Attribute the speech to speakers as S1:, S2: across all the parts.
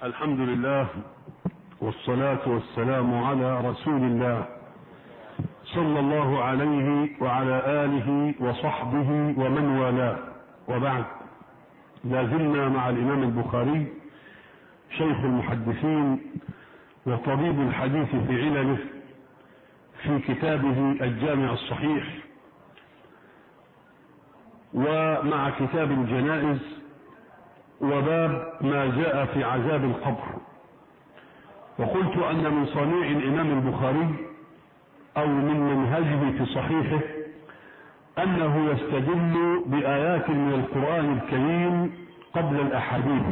S1: الحمد لله والصلاة والسلام على رسول الله صلى الله عليه وعلى آله وصحبه ومن والاه، وبعد. لازلنا مع الإمام البخاري شيخ المحدثين وطبيب الحديث في علله في كتابه الجامع الصحيح، ومع كتاب الجنائز وباب ما جاء في عذاب القبر. وقلت أن من صنيع الإمام البخاري أو من منهجه في صحيحه أنه يستدل بآيات من القرآن الكريم قبل الأحاديث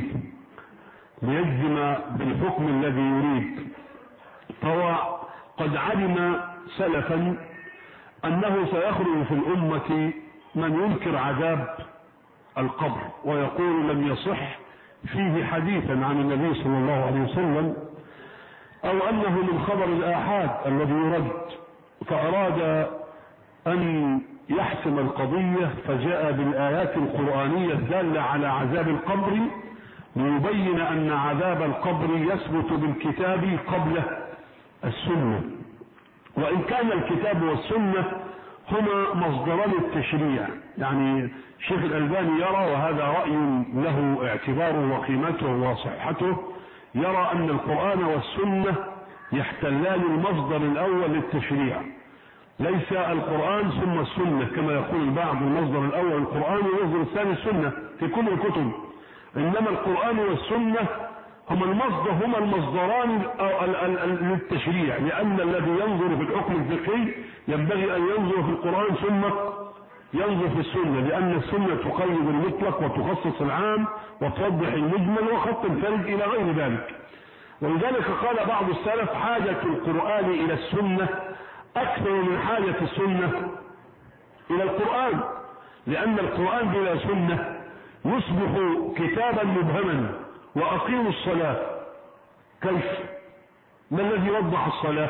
S1: ليجزم بالحكم الذي يريد. فهو قد علم سلفا أنه سيخرج في الأمة من ينكر عذاب القبر ويقول لم يصح فيه حديثا عن النبي صلى الله عليه وسلم، أو أنه من خبر الآحاد الذي يرد، فأراد أن يحسم القضية فجاء بالآيات القرآنية الدالة على عذاب القبر ليبين أن عذاب القبر يثبت بالكتاب قبل السنة، وإن كان الكتاب والسنة هما مصدران التشريع. يعني شيخ الألباني يرى، وهذا رأي له اعتباره وقيمته وصحته، يرى أن القرآن والسنة يحتلان المصدر الأول للتشريع، ليس القرآن ثم السنة كما يقول البعض، المصدر الأول القرآن والمصدر الثاني السنة في كل الكتب، إنما القرآن والسنة هما المصدران للتشريع، لأن الذي ينظر في الحكم الفقهي ينبغي أن ينظر في القرآن ثم ينظر في السنة، لأن السنة تقيد المطلق وتخصص العام وتوضح المجمل وخط الفرد إلى غير ذلك. ولذلك قال بعض السلف حاجة القرآن إلى السنة أكثر من حاجة السنة إلى القرآن، لأن القرآن بلا سنة يصبح كتابا مبهما. وأقيموا الصلاة، كيف؟ ما الذي وضح الصلاة؟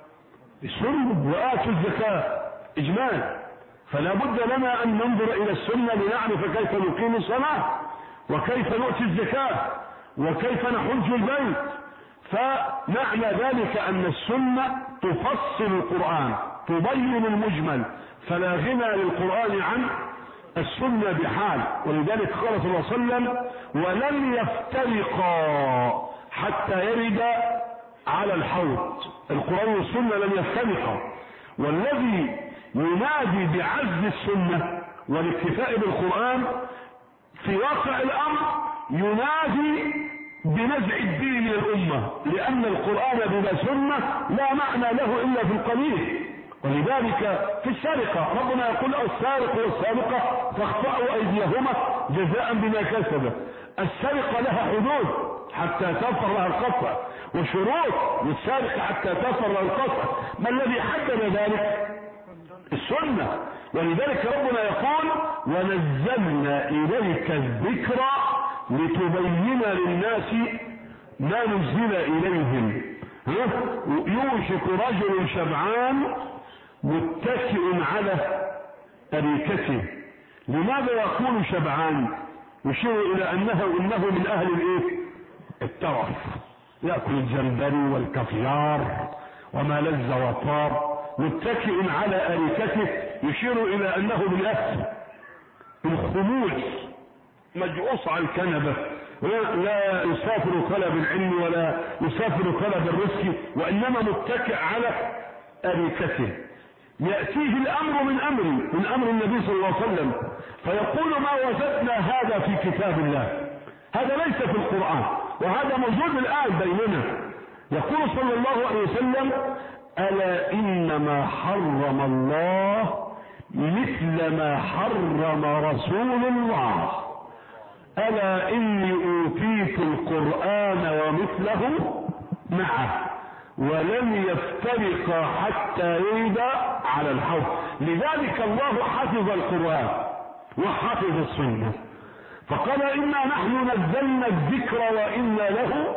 S1: السنة. وآتوا الزكاة، إجمال. فلا بد لنا أن ننظر إلى السنة لنعرف كيف نقيم الصلاة وكيف نؤتي الزكاة وكيف نحج البيت. فمعنى ذلك أن السنة تفصل القرآن، تبين المجمل، فلا غنى للقرآن عن السنة بحال. ولذلك قال صلى الله عليه وسلم ولن يفترقا حتى يرد على الحوض. القرآن والسنة لن يفترقا، والذي ينادي بعزل السنة والاكتفاء بالقرآن في واقع الأمر ينادي بنزع الدين من الأمة، لأن القرآن بلا سنة لا معنى له إلا في القليل. ولذلك في السرقة ربنا يقول السارق والسارقة فاقطعوا أيديهما جزاء بما كسبا. السرقة لها حدود حتى تظهر لها القطع، وشروط للسارق حتى تظهر لها القطع. ما الذي حدد ذلك؟ السنة. ولذلك ربنا يقول ونزلنا إليك الذكر لتبين للناس ما نزل إليهم. يوشك رجل شبعان متكئ على أريكته. لماذا يكون شبعان؟ يشير إلى أنه من أهل الترف، يأكل الجمبري والكافيار وما لذ وطاب. متكئ على أريكته يشير إلى أنه من أهل الخمول، مجعوص على الكنبة، لا يسافر طلب العلم ولا يسافر طلب الرزق، وإنما متكئ على أريكته. يأتيه الأمر من أمر النبي صلى الله عليه وسلم فيقول ما وجدنا هذا في كتاب الله، هذا ليس في القرآن، وهذا موجود الآن بيننا. يقول صلى الله عليه وسلم ألا إنما حرم الله مثل ما حرم رسول الله، ألا إني أوتيت القرآن ومثله معه ولن يفترق حتى يرد على الحوض. لذلك الله حفظ القرآن وحفظ السنة، فقال إنا نحن نزلنا الذكر وإنا له.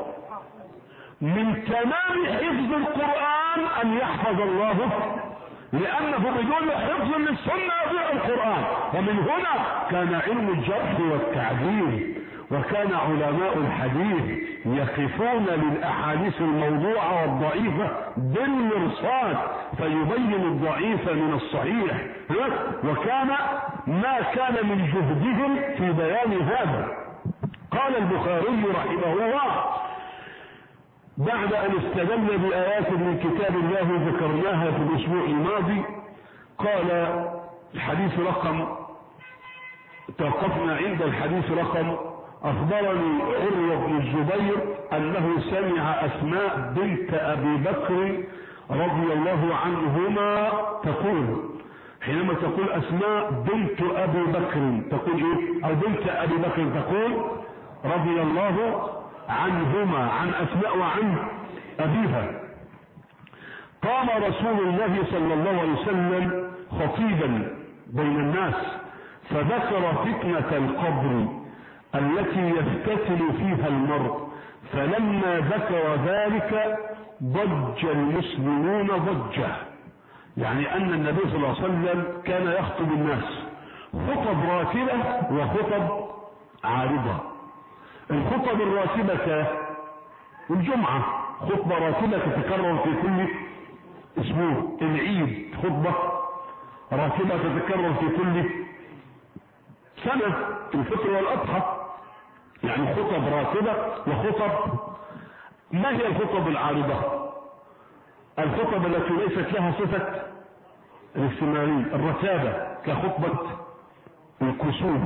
S1: من تمام حفظ القرآن أن يحفظ الله، لأنه بدون حفظ للسنة يضيع القرآن. ومن هنا كان علم الجرح والتعديل وكان علماء الحديث يقفون للأحاديث الموضوعة والضعيفة بالمرصاد فيبين الضعيف من الصحيح، وكان ما كان من جهدهم في بيان هذا. قال البخاري رحمه الله بعد أن استدل بآيات من كتاب الله ذكرناها في الأسبوع الماضي، قال الحديث رقم، توقفنا عند الحديث رقم: أخبرني عروة بن الزبير أنه سمع أسماء بنت أبي بكر رضي الله عنهما تقول، حينما تقول أسماء بنت أبي بكر تقول إيه؟ أو بنت أبي بكر تقول رضي الله عنهما، عن أسماء وعن أبيها. قام رسول الله صلى الله عليه وسلم خطيبا بين الناس فذكر فتنة القبر التي يفتتن فيها المرء، فلما ذكر ذلك ضج المسلمون ضجة، يعني أن النبي صلى الله عليه وسلم كان يخطب الناس خطب راتبة وخطب عارضة. الخطب الراتبة الجمعة خطبة راتبة تتكرر في كل اسبوع، العيد خطبة راتبة تتكرر في كل سنة، الفطر والأضحى، يعني خطب راتبة وخطب. ما هي الخطب العارضة؟ الخطب التي ليست لها صفة الاستمرارية، الرتابة، كخطبة الكسوف،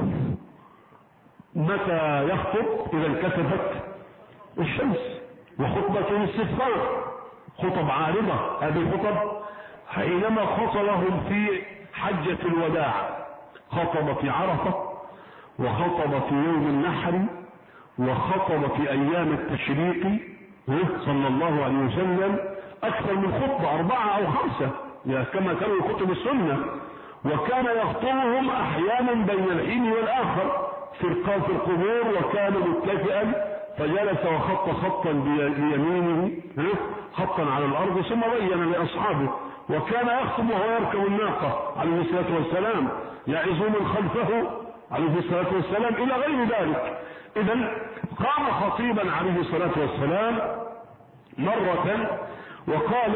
S1: متى يخطب؟ إذا انكسفت الشمس، وخطبة الاستسقاء خطب عارضة. هذه الخطب حينما خطبهم في حجة الوداع، خطب في عرفة، وخطب في يوم النحر، وخطب في أيام التشريق صلى الله عليه وسلم أكثر من خطبة، 4 أو 5 كما كانوا يخطب السنة. وكان يخطبهم أحيانا بين الحين والآخر في القبور، وكان متكئا فجلس وخط خطا بيمينه خطا على الأرض ثم بين لأصحابه. وكان يخطب وهو يركب الناقة عليه الصلاة والسلام، يعظ من خلفه عليه الصلاة والسلام إلى غير ذلك. إذن قام خطيبا عليه الصلاة والسلام مرة وقال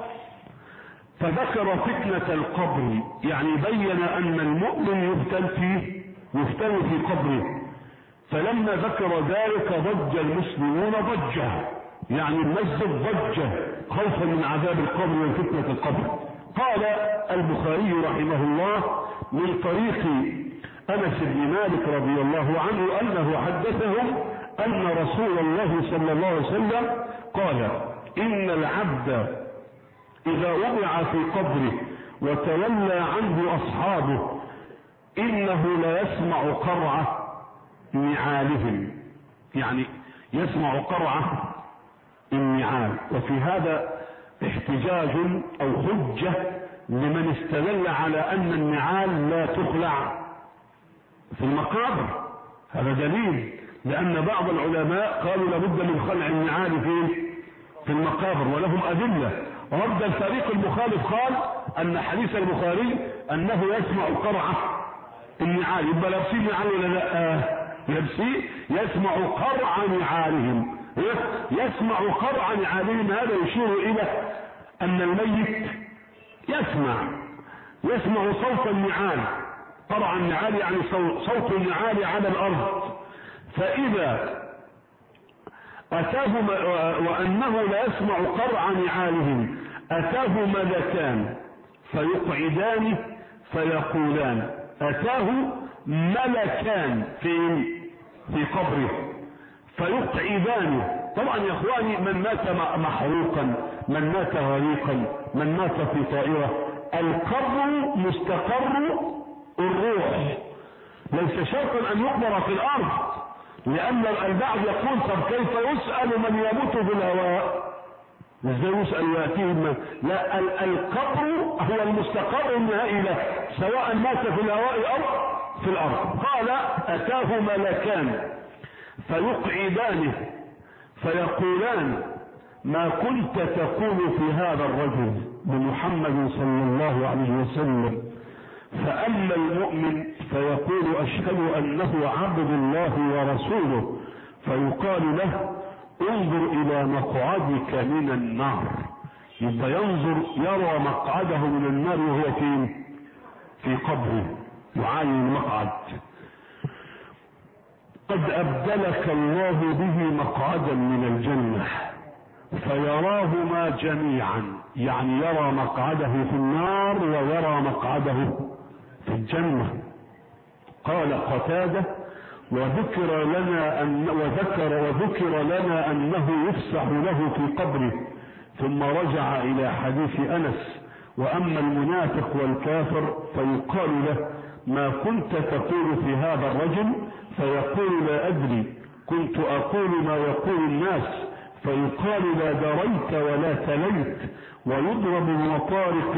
S1: فذكر فتنة القبر، يعني بين أن المؤمن يفتن في قبره. فلما ذكر ذلك ضج المسلمون ضجة، يعني المسجد ضجة خوفا من عذاب القبر وفتنة القبر. قال البخاري رحمه الله من طريق أنس بن مالك رضي الله عنه أنه حدثهم أن رسول الله صلى الله عليه وسلم قال إن العبد إذا وضع في قبره وتولى عنه أصحابه إنه ليسمع قرع نعالهم، يعني يسمع قرع النعال. وفي هذا احتجاج أو حجة لمن استدل على أن النعال لا تخلع في المقابر. هذا دليل، لأن بعض العلماء قالوا لابد من خلع النعال في المقابر ولهم أدلة. رد الفريق المخالف قال أن حديث البخاري أنه يسمع قرع النعال، يبقى لابسين نعال ولا لا؟ لابسين، يسمع قرع نعالهم، يسمع قرع نعالهم. هذا يشير إلى أن الميت يسمع صوت النعال، قرع النعال يعني صوت النعال على الأرض. فإذا أتاه وأنه لا يسمع قرع نعالهم أتاه ملكان فيقعدانه فيقولان، أتاه ملكان في قبره فيقعدانه. طبعا يا اخواني من مات محروقا، من مات غريقا، من مات في طائرة، القبر مستقر الروح، ليس شرطا ان يقبر في الارض، لان البعض يقول طب كيف يسأل من يموت في الهواء؟ ازاي يسأل ويأتيه؟ لا، القبر هو المستقر النهائي له سواء مات في الهواء او في الارض. قال اتاه ملكان فيقعدانه فيقولان ما كنت تقول في هذا الرجل بمحمد صلى الله عليه وسلم؟ فأما المؤمن فيقول أشهد أنه عبد الله ورسوله، فيقال له انظر إلى مقعدك من النار. يبقى ينظر يرى مقعده من النار وهو فين؟ في قبره يعاين المقعد. قد أبدلك الله به مقعدا من الجنة فيراهما جميعا، يعني يرى مقعده في النار ويرى مقعده في الجنة. قال قتادة وذكر لنا أنه يفسح له في قبره، ثم رجع إلى حديث أنس وأما المنافق والكافر فيقال له ما كنت تقول في هذا الرجل؟ فيقول لا أدري، كنت أقول ما يقول الناس. فيقال لا دريت ولا تليت، ويضرب بمطارق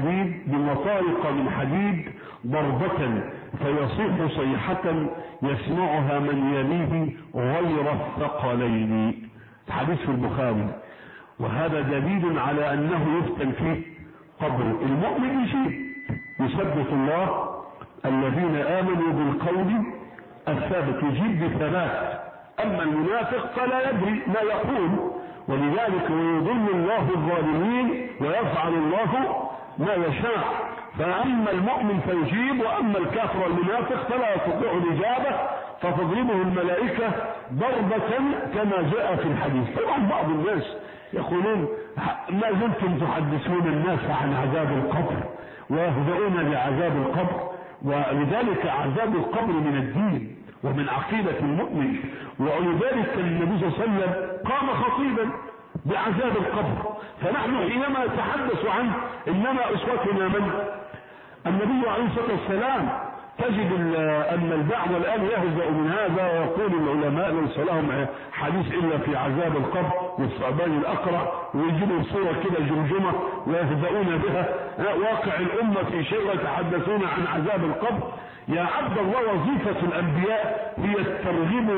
S1: من حديد ضربة فيصيح صيحة يسمعها من يليه غير الثقلين. حديث في البخاري، وهذا دليل على أنه يفتن في قبره. المؤمن يثبت الله الذين آمنوا بالقول الثابت، يجيب بثبات. أما المنافق فلا يدري ما يقول، ولذلك يضل الله الظالمين ويفعل الله ما يشاء. فأما المؤمن فيجيب، وأما الكافر والمنافق فلا يستطيع الإجابة، فتضربه الملائكة ضربة كما جاء في الحديث. طبعا بعض الناس يقولون ما زلتم تحدثون الناس عن عذاب القبر ويهزؤون لعذاب القبر، ولذلك عذاب القبر من الدين ومن عقيدة المؤمن. ولذلك النبي صلى الله عليه وسلم قام خطيبا بعذاب القبر، فنحن حينما نتحدث عنه إنما أسوتنا من النبي عليه الصلاة والسلام. تجد أن البعض الآن يهزأ من هذا ويقول العلماء ليس لهم حديث إلا في عذاب القبر والثعبان الأقرع، ويجيبوا صورة كده جمجمة ويهزؤون بها. واقع الأمة في شيء ويتحدثون عن عذاب القبر. يا عبد الله، وظيفة الأنبياء هي الترغيب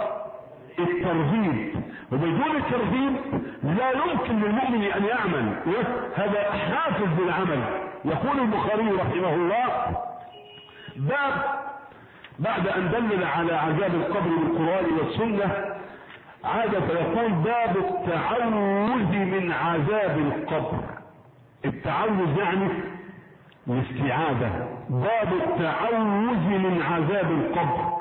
S1: والترهيب، وبدون الترهيب لا يمكن للمؤمن أن يعمل، هذا حافز للعمل. يقول البخاري رحمه الله باب بعد أن دلل على عذاب القبر بالقرآن والسنة عاد فيقول باب التعوذ من عذاب القبر. التعوذ يعني الاستعاذة. باب التعوذ من عذاب القبر.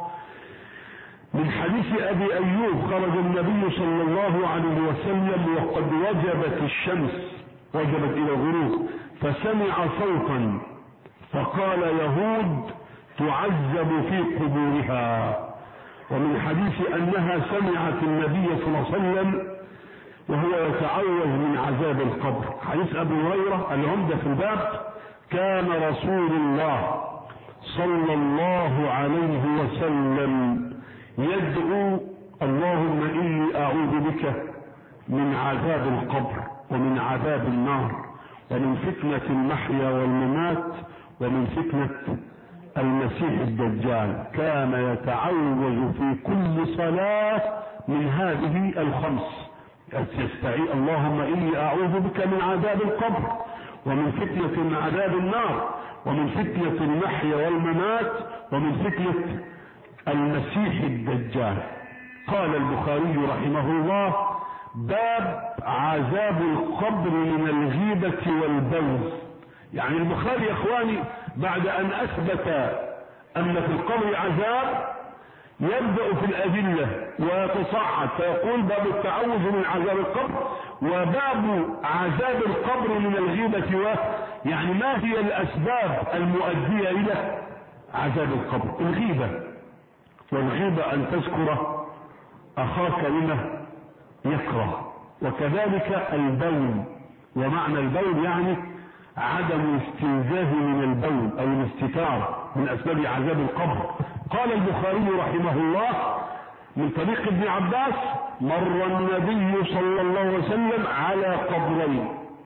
S1: من حديث أبي أيوب خرج النبي صلى الله عليه وسلم وقد وجبت الشمس، وجبت إلى الغروب، فسمع صوتا فقال يهود تعذب في قبورها. ومن حديث أنها سمعت النبي صلى الله عليه وسلم وهو يتعوذ من عذاب القبر. حديث أبي هريرة العمدة في الباب كان رسول الله صلى الله عليه وسلم يدعو اللهم إني أعوذ بك من عذاب القبر ومن عذاب النار ومن فتنة المحيا والممات ومن فتنة المسيح الدجال. كان يتعوذ في كل صلاة من هذه الخمس، يستعيذ اللهم إني أعوذ بك من عذاب القبر ومن فتنة عذاب النار ومن فتنة المحيا والممات ومن فتنة المسيح الدجال. قال البخاري رحمه الله باب عذاب القبر من الغيبة والبول. يعني البخاري يا اخواني بعد ان اثبت ان في القبر عذاب يبدأ في الأدلة ويتصعد فيقول باب التعوذ من عذاب القبر وباب عذاب القبر من الغيبة. يعني ما هي الأسباب المؤدية إلى عذاب القبر؟ الغيبة، والغيبة أن تذكر أخاك لما يكره، وكذلك البول. ومعنى البول يعني عدم استنزاه من البول أو الاستتار من أسباب عذاب القبر. قال البخاري رحمه الله من طريق ابن عباس مر النبي صلى الله عليه وسلم على قبرين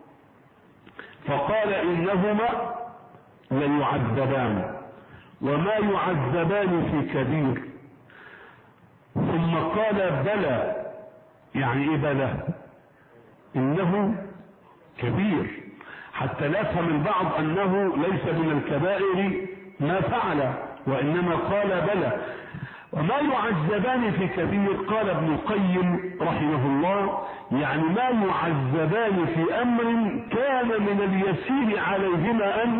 S1: فقال إنهما ليعذبان وما يعذبان في كبير. ثم قال بلى. يعني ايه بلى؟ انه كبير. حتى لا يفهم البعض أنه ليس من الكبائر ما فعل، وإنما قال بلى. وما يعذبان في كبير، قال ابن القيم رحمه الله، يعني ما يعذبان في أمر كان من اليسير عليهما أن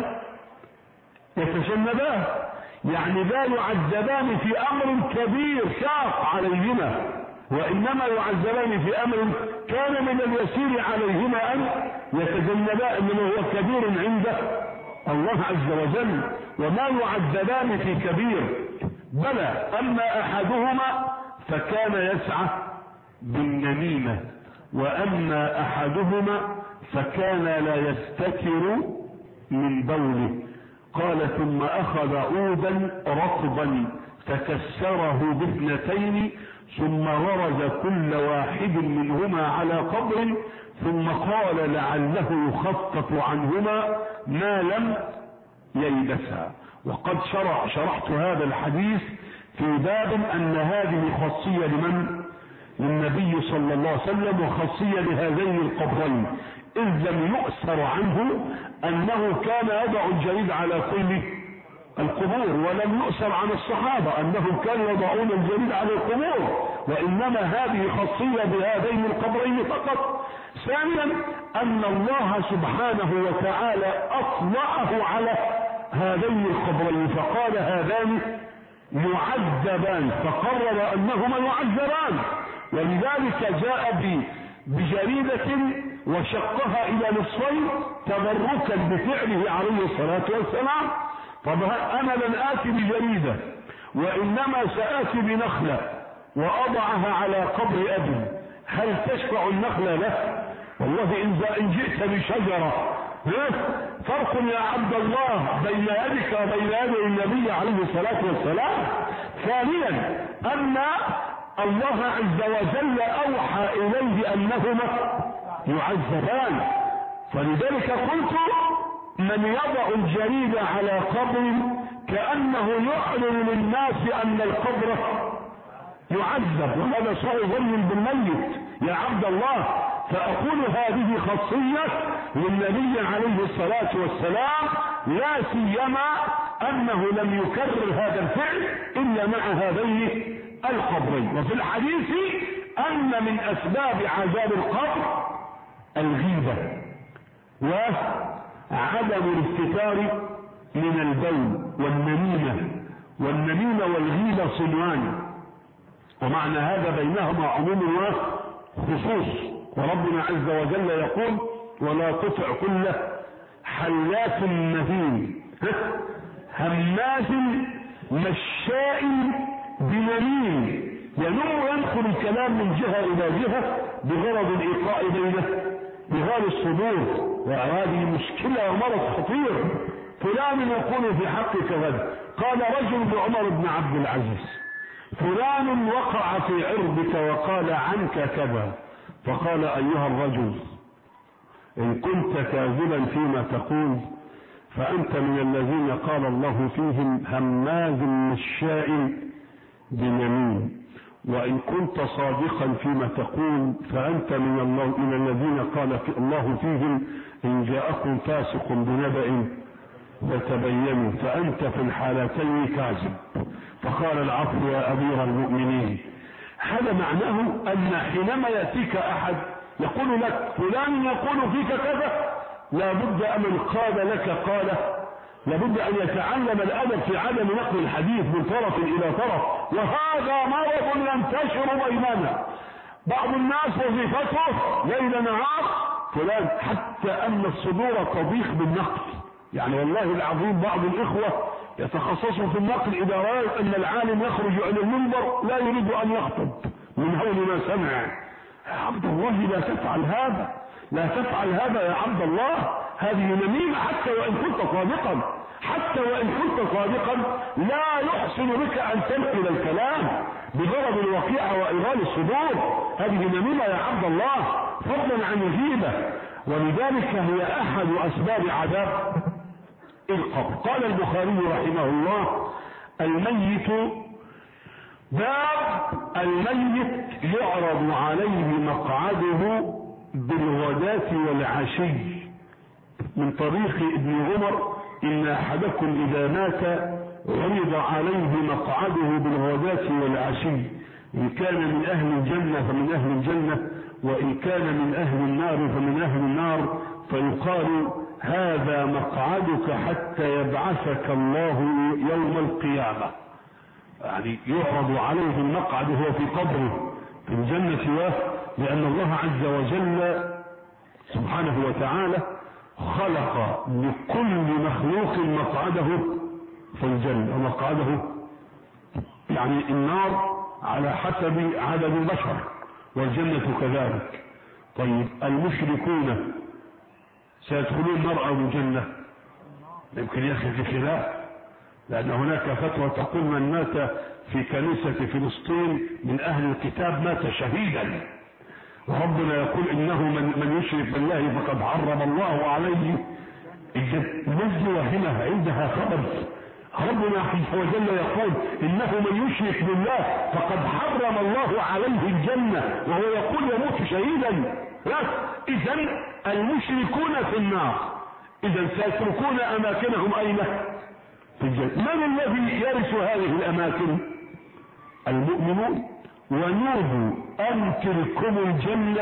S1: يتجنباه، يعني لا يعذبان في أمر كبير شاق عليهما، وإنما يعذبان في أمر كان من اليسير عليهما أن يتجنباه، إنما هو كبير عند الله عز وجل. وما يعذبان في كبير بلى، أما أحدهما فكان يسعى بالنميمة، وأما أحدهما فكان لا يستتر من بوله. قال ثم أخذ عودا رطبا فكسره باثنتين، ثم غرز كل واحد منهما على قبر، ثم قال لعله يخفف عنهما ما لم ييبسا. وقد شرحت هذا الحديث في باب أن هذه خاصية لمن؟ للنبي صلى الله عليه وسلم، وخاصية لهذين القبرين، إذ لم يؤثر عنه أنه كان يضع الجريد على كل القبور، ولم يؤثر عن الصحابة أنهم كانوا يضعون الجريد على القبور، وإنما هذه خاصية بهذين القبرين فقط. ثانيا أن الله سبحانه وتعالى أطلعه على هذين القبرين فقال هذان يعذبان، فقرر أنهما يعذبان، ولذلك جاء بجريدة وشقها إلى نصفين تبركا بفعله عليه الصلاة والسلام. طب أنا لن آتي بجريدة، وإنما سآتي بنخلة وأضعها على قبر أبي، هل تشفع النخلة له؟ والله إن جئت بشجرة فرق يا عبد الله بين يدك وبين يد النبي عليه الصلاة والسلام. ثانيا أن الله عز وجل أوحى إليه أنهما يعذبان، فلذلك قلت من يضع الجريد على قبر كأنه يعلن للناس أن القبر يعذب، وهذا سوء ظن بالميت يا عبد الله. فأقول هذه خاصية للنبي عليه الصلاة والسلام، لا سيما أنه لم يكرر هذا الفعل إلا مع هذين القبرين. وفي الحديث أن من أسباب عذاب القبر الغيبة وعدم الاستتار من البول والنميمة والغيبة صنوان، ومعنى هذا بينهما عموم وخصوص. وربنا عز وجل يقول ولا تطع كل حلاف مهين هماز مشاء بنميم، ينم ويدخل الكلام من جهة إلى جهة بغرض الإيقاع بغال الصدور، وهذه مشكلة ومرض خطير. فلان يقول في حقك غدا، قال رجل لعمر بن عبد العزيز فلان وقع في عرضك وقال عنك كذا، فقال أيها الرجل إن كنت كاذبا فيما تقول فأنت من الذين قال الله فيهم هماز مشاء بنميم، وإن كنت صادقا فيما تقول فأنت من الذين قال الله فيهم إن جاءكم فاسق بنبأ فتبينوا، فأنت في الحالتين كاذب. فقال العفو يا أمير المؤمنين. هذا معناه أن حينما يأتيك أحد يقول لك فلان يقول فيك كذا، لابد أن قال لك قال، لابد أن يتعلم الأدب في عدم نقل الحديث من طرف إلى طرف، وهذا مرض ينتشر بيننا. بعض الناس وظيفته ليل نهار فلان، حتى أن الصدور تضيق بالنقل. يعني والله العظيم بعض الإخوة يتخصصوا في النقل إذا رأى أن العالم يخرج إلى المنبر لا يريد أن يخطب من هول ما سمع. يا عبد الله لا تفعل هذا، لا تفعل هذا يا عبد الله، هذه نميمة. حتى وإن كنت صادقا لا يحسن بك أن تنقل الكلام بغرض الوقيعة وإغال الصدور، هذه نميمة يا عبد الله، فضلا عن الغيبة. ولذلك هي أحد أسباب عذاب القبر. قال البخاري رحمه الله الميت باب الميت يعرض عليه مقعده بالغداة والعشي من طريق ابن عمر إن أحدكم إذا مات عرض عليه مقعده بالغداة والعشي، إن كان من أهل الجنة فمن أهل الجنة، وإن كان من أهل النار فمن أهل النار، فيقال هذا مقعدك حتى يبعثك الله يوم القيامة. يعني يعرض عليه المقعد وهو في قبره في الجنة، لأن الله عز وجل سبحانه وتعالى خلق لكل مخلوق مقعده في الجنة، ومقعده يعني النار على حسب عدد البشر، والجنة كذلك. طيب المشركون سيدخلون النار أو الجنة؟ يمكن يخرج خلاف، لأن هناك فتوى تقول من مات في كنيسة فلسطين من أهل الكتاب مات شهيدا، وربنا يقول إنه من يشرك بالله فقد حرم الله عليه الجنة. هنا عندها خبر، ربنا عز وجل يقول إنه من يشرك بالله فقد حرم الله عليه الجنة، وهو يقول يموت شهيدا. إذا المشركون في النار، إذا سيتركون أماكنهم أين؟ في الجنة. من الذي يرث هذه الأماكن؟ المؤمنون. ونودوا أن تلكم الجنة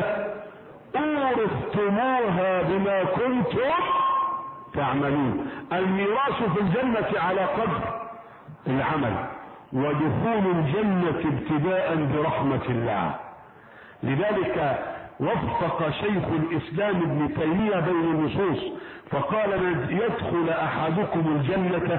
S1: أورثتموها بما كنتم تعملون. الميراث في الجنة على قدر العمل، ودخول الجنة ابتداء برحمة الله. لذلك وفق شيخ الإسلام ابن تيمية بين النصوص فقال لن يدخل أحدكم الجنة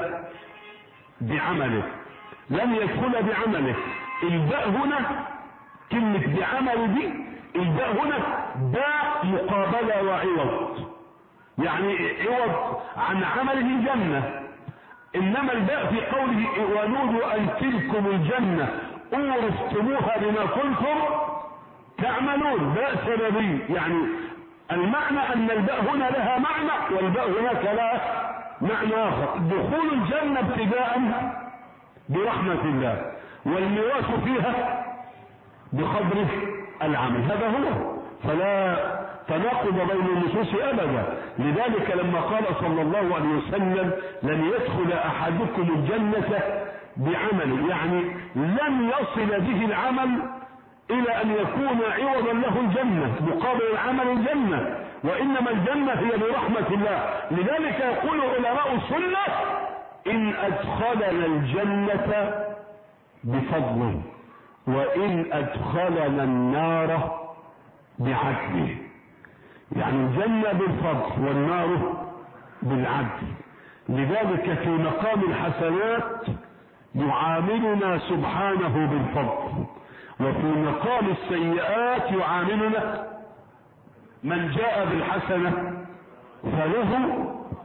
S1: بعمله، لن يدخل بعمله. الباء هنا كلمة بعمل دي، الباء هنا باء مقابلة وعوض، يعني عوض عن عمله الجنة. إنما الباء في قوله ونودوا أن تلكم الجنة أورثتموها بما كنتم تعملون، باء سببي، يعني المعنى أن الباء هنا لها معنى والباء هناك لها معنى آخر. دخول الجنة ابتداء برحمة الله، والميراث فيها بقدر العمل. هذا هو، فلا تناقض بين النصوص أبدا. لذلك لما قال صلى الله عليه وسلم لن يدخل أحدكم الجنة بعمل، يعني لن يصل به العمل إلى أن يكون عوضا له الجنة، مقابل العمل الجنة، وإنما الجنة هي برحمة الله. لذلك يقول علماء السنة إن أدخلنا الجنة بفضله، وإن أدخلنا النار بعدله. يعني الجنة بالفضل والنار بالعدل. لذلك في مقام الحسنات يعاملنا سبحانه بالفضل، وفي مقام السيئات يعاملنا من جاء بالحسنة فله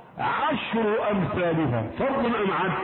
S1: 10 أمثالها، فضل أم عدل؟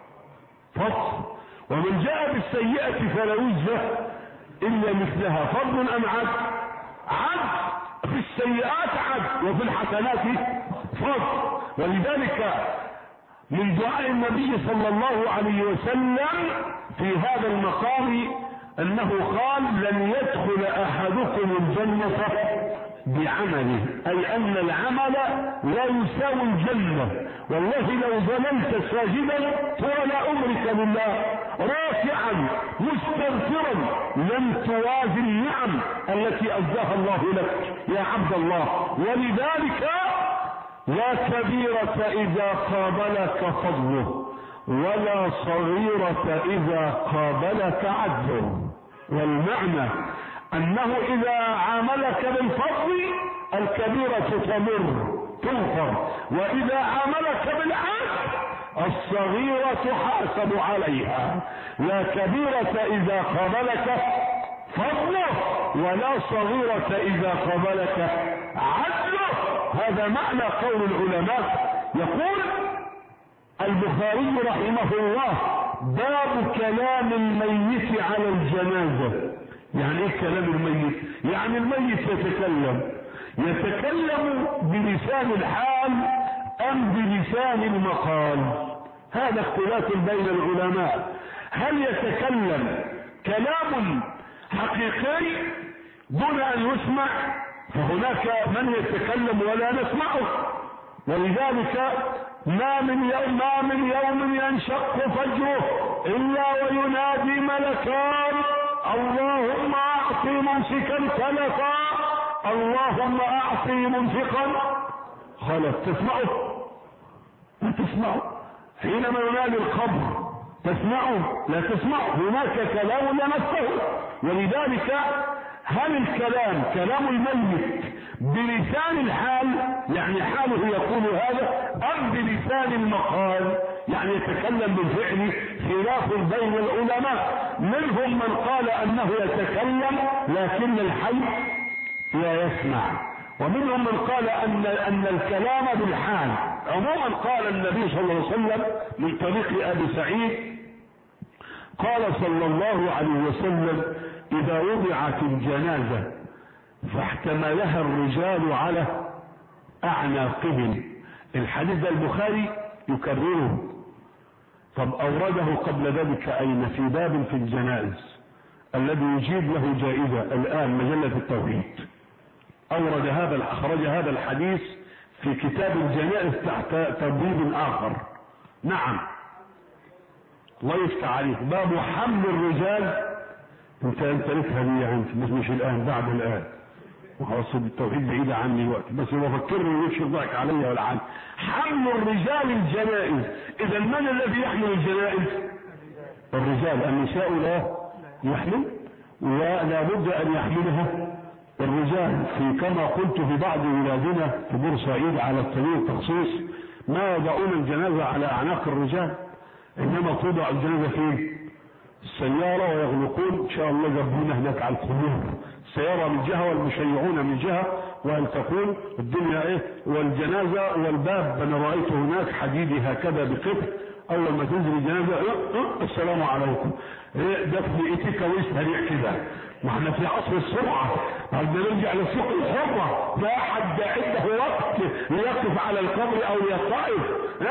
S1: فضل. ومن جاء بالسيئة فلا يجزى إلا مثلها، فضل أم عدل؟ عدل. في السيئات عدل وفي الحسنات فضل. ولذلك من دعاء النبي صلى الله عليه وسلم في هذا المقام أنه قال لن يدخل أحدكم الجنة بعمله، أي أن العمل لا يساوي الجنة. والله لو ظللت ساجدا طول عمرك لله راكعا مستغفرا لم توازي النعم التي أزاها الله لك يا عبد الله. ولذلك لا كبيرة إذا قابلك فضله، ولا صغيرة إذا قابلك عدله. والمعنى أنه إذا عاملك بالفضل الكبيرة تغفر، وإذا عاملك بالعدل الصغيرة تحاسب عليها. لا كبيرة إذا قابلك فضله، ولا صغيرة إذا قابلك عدله. هذا معنى قول العلماء. يقول البخاري رحمه الله باب كلام الميت على الجنازة. يعني ايه كلام الميت؟ يعني الميت يتكلم بلسان الحال ام بلسان المقال؟ هذا اختلاف بين العلماء. هل يتكلم كلام حقيقي دون ان يسمع؟ فهناك من يتكلم ولا نسمعه، ولذلك ما من يوم ينشق فجره إلا وينادي ملكان: اللهم أعطي ممسكا تلفا، اللهم أعطي منفقا خلف. تسمعه؟ لا تسمعه. حينما ينادي القبر تسمعه؟ لا تسمعه. هناك كلام لمسه. ولذلك هل الكلام كلام الميت بلسان الحال، يعني حاله يقول هذا، أم بلسان المقال، يعني يتكلم بالفعل؟ خلاف بين العلماء، منهم من قال أنه يتكلم لكن الحي لا يسمع، ومنهم من قال أن الكلام بالحال. عموما قال النبي صلى الله عليه وسلم من طريق أبي سعيد قال صلى الله عليه وسلم: إذا وضعت الجنازة فاحتملها الرجال على أعناقهم. الحديث ده البخاري يكرره. طب أورده قبل ذلك أين؟ في باب في الجنائز الذي يجيب له جائزة الآن، مجلة التوحيد. أخرج هذا الحديث في كتاب الجنائز تحت تبويب آخر. نعم، الله يفتح عليك. باب حمل الرجال. انت لسه دي يعني مش الآن، بعد الآن. وخلاص التوحيد بعيدة عني الوقت، بس بفكرني ويكشف ضحك عليا ولا عني. حمل الرجال الجنائز. إذا من الذي يحمل الجنائز؟ الرجال. النساء لا يحمل، ولا بد أن يحملها الرجال. في كما قلت في بعض ولادنا في بورسعيد على سبيل التخصيص ما يضعون الجنازة على أعناق الرجال، إنما توضع الجنازة في السيارة ويغلقون إن شاء الله يجبون هناك على القبور. السيارة من جهة والمشيعون من جهة، وأن تكون الدنيا إيه، والجنازة والباب أنا رأيت هناك حديدي هكذا بقطع، أول ما تنزل الجنازة السلام عليكم، دفن إتيكا ويسهريع كده. ما احنا في عصر السرعة، بدنا نرجع للسوق الحرة، لا أحد عنده وقت ليقف على القبر أو يقف.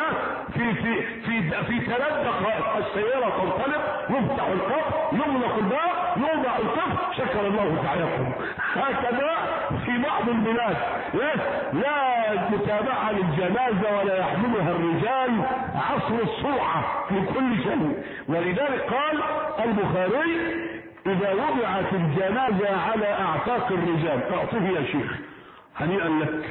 S1: في 3 دقائق السيارة تنطلق، يفتح القبر، يغلق الباب، يوضع القبر، شكر الله سعيكم. هكذا في بعض البلاد لا متابعة للجنازة ولا يحملها الرجال، عصر السرعة في كل شيء. ولذلك قال البخاري: إذا وضعت الجنازة على أعتاق الرجال. أعطيه يا شيخ، هنيئا لك،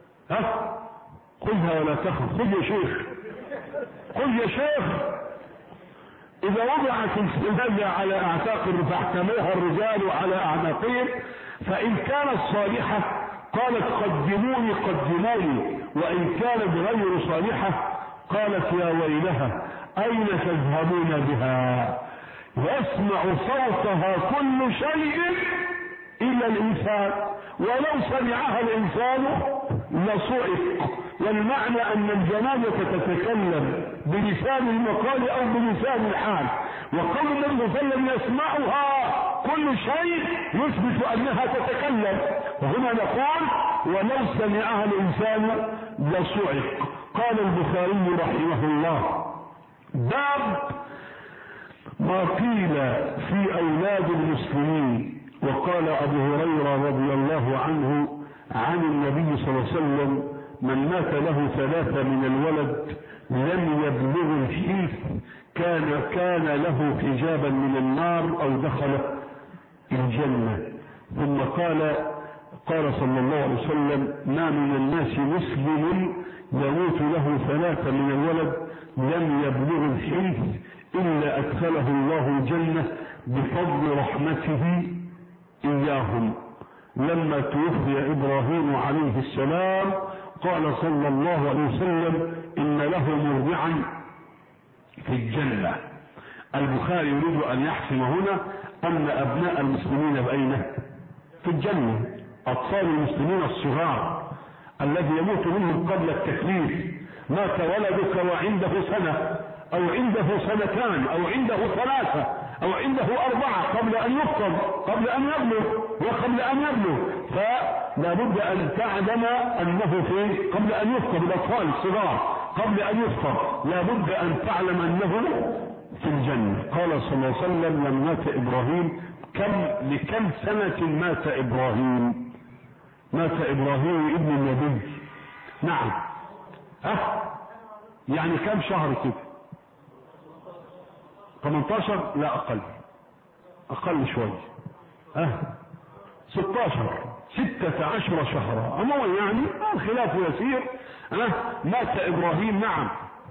S1: خذها ولا تخف، خذ يا شيخ، خذ يا شيخ. إذا وضعت الجنازة على أعتاق فاحتملها الرجال على أعناقهم، فإن كانت صالحة قالت قدموني قدموني، وإن كانت غير صالحة قالت يا ويلها أين تذهبون بها؟ يسمع صوتها كل شيء إلا الإنسان، ولو سمعها الإنسان لصعق. والمعنى أن الجنازة تتكلم بلسان المقال أو بلسان الحال، وقول النبي صلى الله عليه وسلم يسمعها كل شيء يثبت أنها تتكلم. وهنا نقول ولو سمعها الإنسان لصعق. قال البخاري رحمه الله: باب ما قيل في أولاد المسلمين. وقال أبو هريرة رضي الله عنه عن النبي صلى الله عليه وسلم: من مات له 3 من الولد لم يبلغ الحيث كان له حجابا من النار أو دخل الجنة. ثم قال صلى الله عليه وسلم: ما من الناس مسلم يموت له 3 من الولد لم يبلغ الحيث إلا أدخله الله الجنة بفضل رحمته إياهم. لما توفي إبراهيم عليه السلام قال صلى الله عليه وسلم: إن له مرضعا في الجنة. البخاري يريد أن يحسم هنا أن أبناء المسلمين بأين؟ في الجنة. أطفال المسلمين الصغار الذي يموت منهم قبل التكليف، مات ولدك وعنده 1 سنة أو عنده 2 سنين أو عنده 3 أو عنده 4 قبل أن يفطر، قبل أن يبلغ وقبل أن يبلغ، فلا بد أن تعلم أنه في قبل أن يفطر. الأطفال الصغار قبل أن يفطر لا بد أن تعلم أنه في الجنة. قال صلى الله عليه وسلم: لما مات إبراهيم لكم سنة مات إبراهيم؟ مات إبراهيم ابن النبي. نعم، يعني كم شهر كده؟ 18؟ لا اقل شوية. 16 شهرا عموما، يعني الخلاف يسير. مات ابراهيم، نعم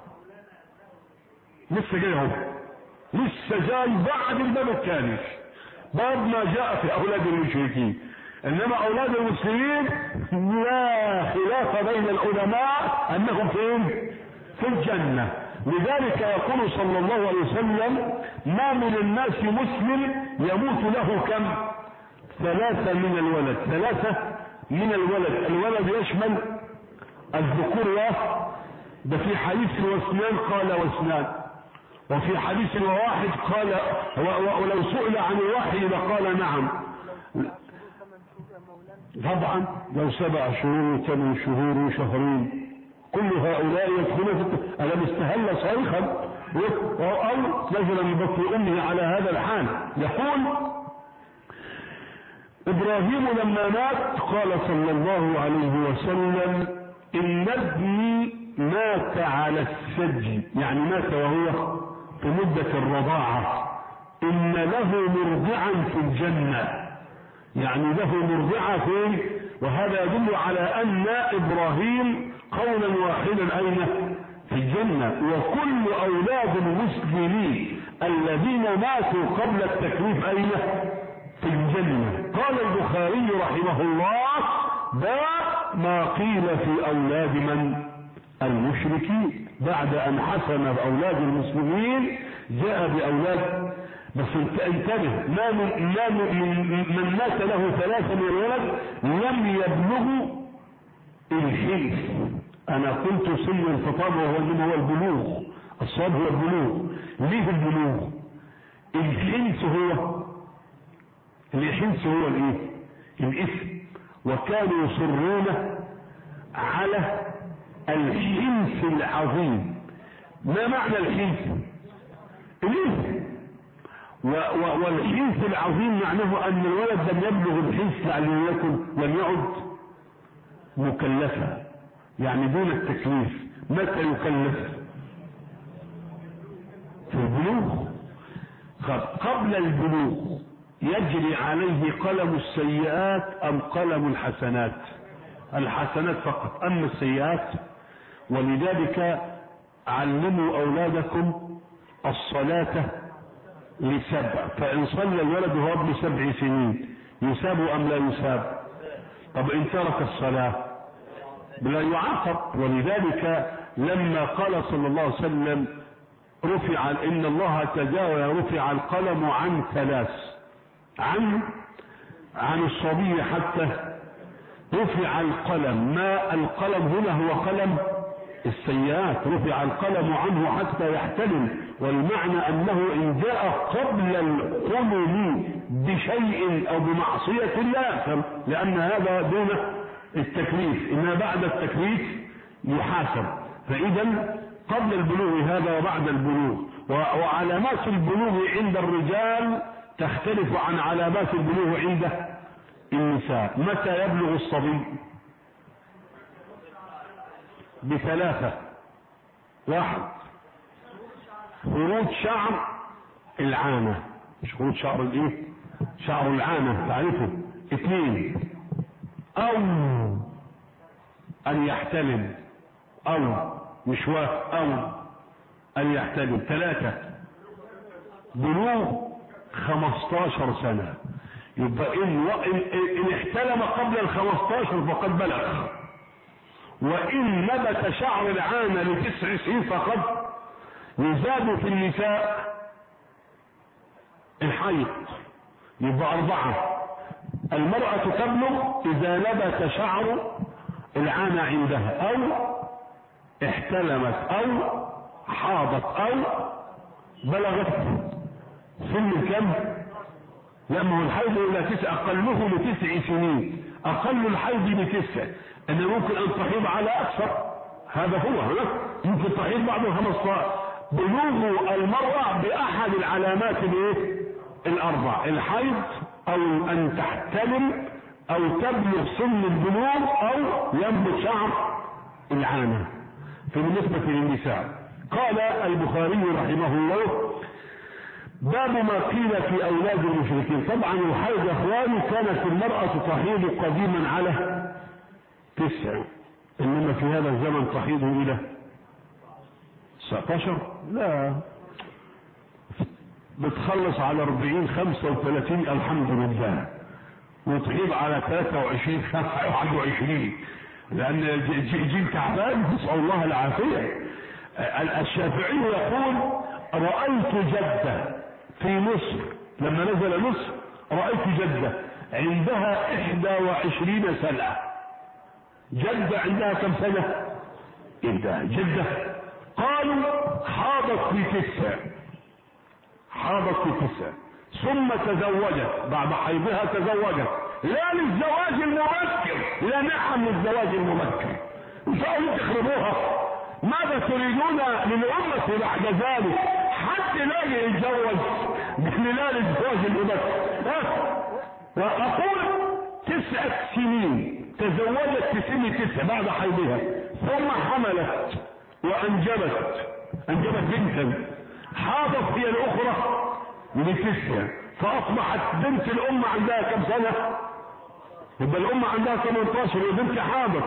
S1: لسه جاي اهو، لسه جاي بعد الباب الثاني، باب ما جاء في اولاد المشركين. انما اولاد المسلمين لا خلاف بين العلماء انهم فين؟ في الجنة. لذلك يقول صلى الله عليه وسلم: ما من الناس مسلم يموت له كم؟ 3 من الولد. 3 من الولد. الولد يشمل الذكور، ده في حديث واثنان قال واثنان، وفي حديث واحد قال ولو سئل عن الواحد لقال نعم. طبعا لو 7 شهور و8 شهور وشهرين كل هؤلاء يدخلون في ألم استهل صريخا أو نزل من بطن أمه على هذا الحال. يقول إبراهيم لما مات قال صلى الله عليه وسلم: إن ابني مات على السجي، يعني مات وهو في مدة الرضاعة. إن له مرضعا في الجنة، يعني له مرضعة فين؟ وهذا يدل على أن إبراهيم قولا واحدا أين؟ في الجنة. وكل أولاد المسلمين الذين ماتوا قبل التكليف أين؟ في الجنة. قال البخاري رحمه الله: باب ما قيل في أولاد من؟ المشركين. بعد أن حسم بأولاد المسلمين جاء بأولاد. بس انتبه، من مات له 3 من الولد لم يبلغوا الحنث. انا قلت سن الخطاب وهو البلوغ، الصواب هو البلوغ. ليه البلوغ؟ الحنث هو الايه؟ الاثم. وكانوا يصرون على الحنث العظيم. ما معنى الحنث؟ الاثم. والحنث العظيم معناه ان الولد لم يبلغ الحنث لم يعد مكلفا، يعني دون التكليف. متى يكلف؟ في البلوغ. قبل البلوغ يجري عليه قلم السيئات ام قلم الحسنات؟ الحسنات فقط، اما السيئات. ولذلك علموا اولادكم الصلاة ل7، فإن صلى الولد وهو ابن 7 سنين يساب أم لا يساب؟ طب إن ترك الصلاة لا يعاقب. ولذلك لما قال صلى الله عليه وسلم: رفع إن الله تجاوز رفع القلم عن 3، عن الصبي حتى رفع القلم. ما القلم هنا؟ هو قلم السيئات. رفع القلم عنه حتى يحتلم. والمعنى انه ان جاء قبل الحلم بشيء او بمعصية لا يأثم، لان هذا دون التكليف. انما بعد التكليف يحاسب. فاذا قبل البلوغ هذا وبعد البلوغ. وعلامات البلوغ عند الرجال تختلف عن علامات البلوغ عند النساء. متى يبلغ الصبي؟ ب3: 1 خروج شعر العانة، مش خروج شعر الايه؟ شعر العانة تعرفه. 2 او ان يحتلم، او مش او ان يحتلم. 3 بلوغ 15 سنة. يبقى ان احتلم قبل 15 فقد بلغ. وإن نبت شعر العانة ل9 سنين فقد يزاد في النساء الحيض. يبقى 4. المرأة تبلغ إذا نبت شعر العانة عندها، أو احتلمت، أو حاضت، أو بلغت سن كم؟ لما هو الحيض إلى 9، أقله ل9 سنين. أقل الحيض ل9. أنه ممكن أن تحيض على أكثر، هذا هو ممكن تحيض بعد 15. بلوغ المرأة بأحد العلامات ال4: الحيض، أو أن تحتلم، أو تبلغ سن البلوغ، أو ينبت شعر العانة. بالنسبة للنساء. قال البخاري رحمه الله: باب ما قيل في أولاد المشركين. طبعا الحيض يا اخواني كانت المرأة تحيض قديما على 9، انما في هذا الزمن تحيض الى 19. لا، بتخلص على 40 35 الحمد لله، وتحيض على 23 21، لان جيل تعبان، نسأل الله العافية. الشافعي يقول: رأيت جدة في مصر لما نزل مصر، رأيت جدة عندها 21 سنة. جدة عندها كم سنة؟ عندها جدة. قالوا حاضت في 9، حاضت في 9 ثم تزوجت، بعد حيضها تزوجت، لا للزواج المبكر، لا نعم للزواج المبكر. فقالوا تخربوها، ماذا تريدون للأمة بعد ذلك؟ حد لا يتجوز بخلال الزواج المبكر. وأقول 9 سنين تزوجت في سن 9 بعد حيضها، ثم حملت وأنجبت، أنجبت بنتا، حاضت هي الأخرى ل9، فأصبحت بنت الأم عندها كم سنة؟ يبقى الأم عندها 18 وبنت حاضت،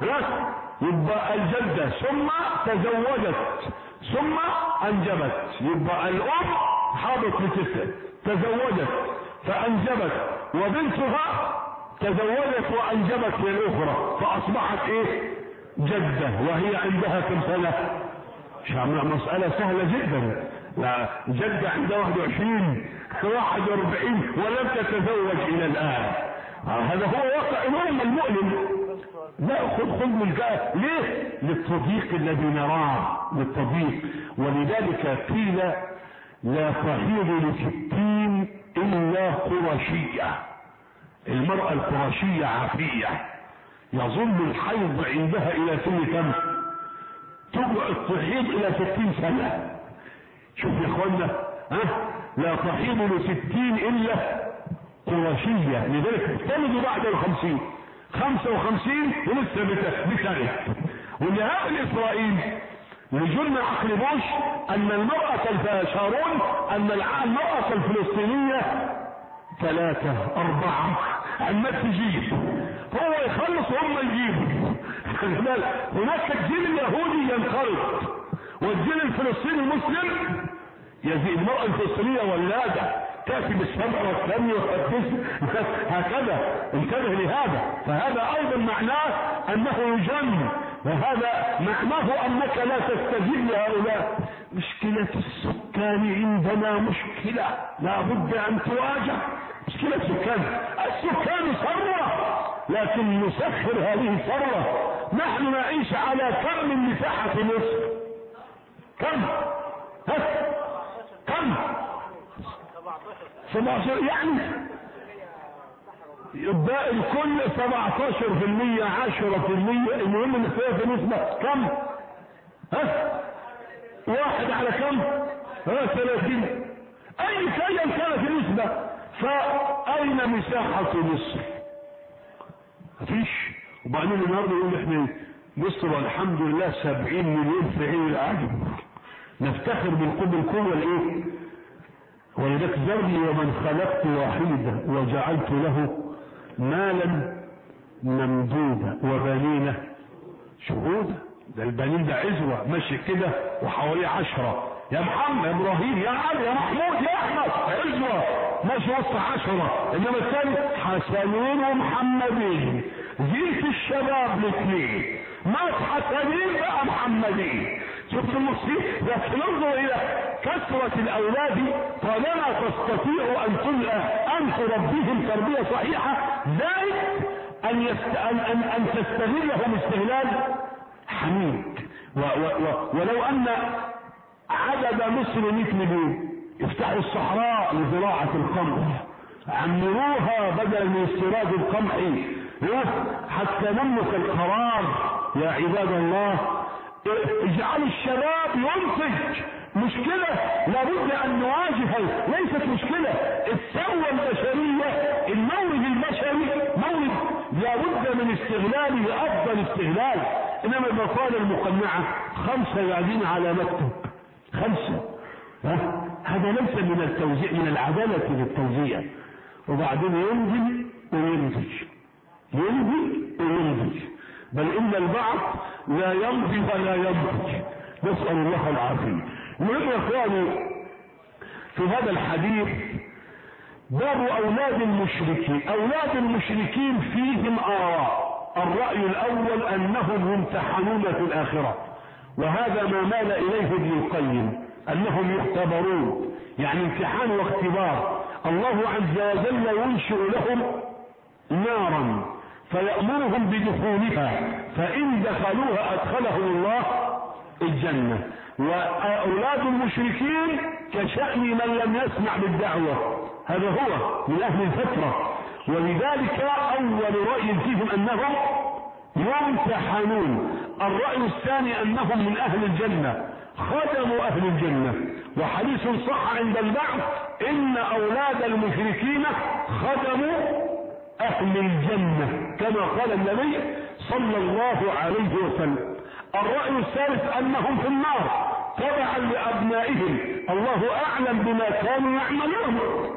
S1: يبقى الجدة ثم تزوجت ثم أنجبت، يبقى الأم حاضت ل9 تزوجت فأنجبت، وبنتها تزوجت وأنجبت للأخرى، فأصبحت إيه؟ جدة، وهي عندها كم سنة؟ مسألة سهلة جدا. لا، جدة عندها 21 41 ولم تتزوج إلى الآن. هذا هو واقع الأمة المؤلم. لا، خذ من جاء ليه؟ للتضييق الذي نراه، للتضييق. ولذلك قيل: لا تحيض ل60 إلا قرشية. المرأة القرشية عافية، يظل الحيض عندها إلى سن كم؟ تقعد تحيض إلى 60 سنة. شوف يا اخوانا، لا تحيض ل60 إلا قرشية. لذلك تلد بعد 50 55 ولسه بتلد. ولهؤلاء إسرائيل يجرنا عقل بوش أن المرأة الفاشارون، أن المرأة الفلسطينية 3 4 عما تجيب، هو يخلص وهم يجيبوا. هناك الجيل اليهودي ينقرض، والجيل الفلسطيني المسلم يزيد. المرأة الفلسطينية ولادة تأتي بالسبع والثانية والتسع هكذا. انتبه لهذا، فهذا أيضا معناه أنه يجن، وهذا معناه أنك لا تستجيب لهؤلاء. مشكلة السكان عندنا مشكلة لا بد أن تواجه. مشكلة السكان ثروة، لكن نسخر هذه الثروة. نحن نعيش على كم من مساحة مصر؟ كم؟ كم؟ 17. يعني يبقى الكل 17%، 10%. المهم ان في نسبة كم؟ 1 على كم؟ 30. اي شيء كانت النسبة. فاين مساحة مصر؟ مفيش. وبعدين النهارده يقول احنا مصر والحمد لله 70 مليون في عين العالم، نفتخر بالقوة الايه؟ ولذلك ذرني ومن خلقت وحيدا وجعلت له مالا ممدودا وبنين شهودا. ده البنين ده عزوة ماشي كده وحواليه 10. يا محمد، يا ابراهيم، يا علي، يا محمود، يا احمد، عزوة ماشي وسط 10. انما الثاني حسنين ومحمدين، زينة الشباب الاثنين، مات حسنين بقى محمدين. شفت المصير؟ لكن انظر الى كثرة الاولاد، طالما تستطيع ان تربيهم تربية صحيحة، ذلك ان تستغلهم استغلال حميد. ولو ان عدد مصر 100 مليون، افتحوا الصحراء لزراعة القمح، عمروها بدل من استيراد القمح حتى نملك القرار. يا عباد الله، اجعلوا الشباب ينتج. مشكلة لابد ان نواجهها، ليست مشكلة. الثروة البشرية، المورد البشري مورد لابد من استغلاله افضل استغلال. انما البطالة المقنعة 5 قاعدين على مكتب 5. هذا ليس من التوزيع، من العدالة في التوزيع. وبعدين ينزل وينزل، ينزل وينزل، بل ان البعض لا يمضي ولا ينضج، نسأل الله العافية. المهم يا اخواني في هذا الحديث باب اولاد المشركين. اولاد المشركين فيهم آراء. الرأي الاول انهم يمتحنون في الاخرة، وهذا ما مال اليه ابن القيم، انهم يختبرون، يعني امتحان واختبار. الله عز وجل ينشئ لهم نارا فيأمرهم بدخولها، فإن دخلوها أدخلهم الله الجنة. وأولاد المشركين كشأن من لم يسمع بالدعوة، هذا هو من أهل الفترة. ولذلك أول رأي فيهم أنهم يمتحنون. الرأي الثاني أنهم من أهل الجنة، خدموا أهل الجنة. وحديث صح عند البعض إن أولاد المشركين خدموا أهل الجنة كما قال النبي صلى الله عليه وسلم. الرأي الثالث أنهم في النار تبعا لأبنائهم، الله أعلم بما كانوا يعملون.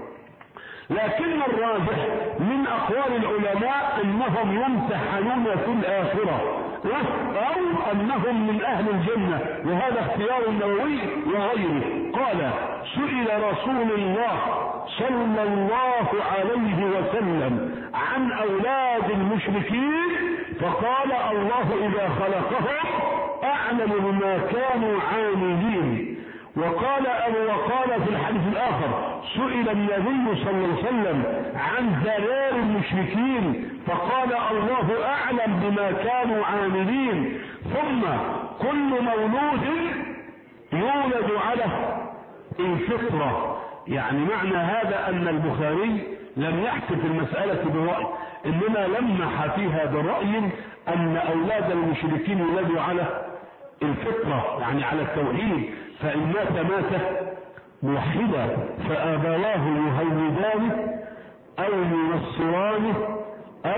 S1: لكن الراجح من أقوال العلماء أنهم يمتحنون في الآخرة، أو أنهم من أهل الجنة، وهذا اختيار النووي وغيره. قال: سئل رسول الله صلى الله عليه وسلم عن أولاد المشركين فقال: الله إذا خلقهم أعلم بما كانوا عاملين. وقال في الحديث الآخر: سئل النبي صلى الله عليه وسلم عن ذرار المشركين فقال: الله أعلم بما كانوا عاملين. ثم كل مولود يولد على الفطرة. يعني معنى هذا أن البخاري لم يحسب المسألة برأي، إنما لمح فيها برأي أن أولاد المشركين يولدوا على الفطرة، يعني على التوحيد. فإن مات موحدا فآبواه يهودانه أو ينصرانه أو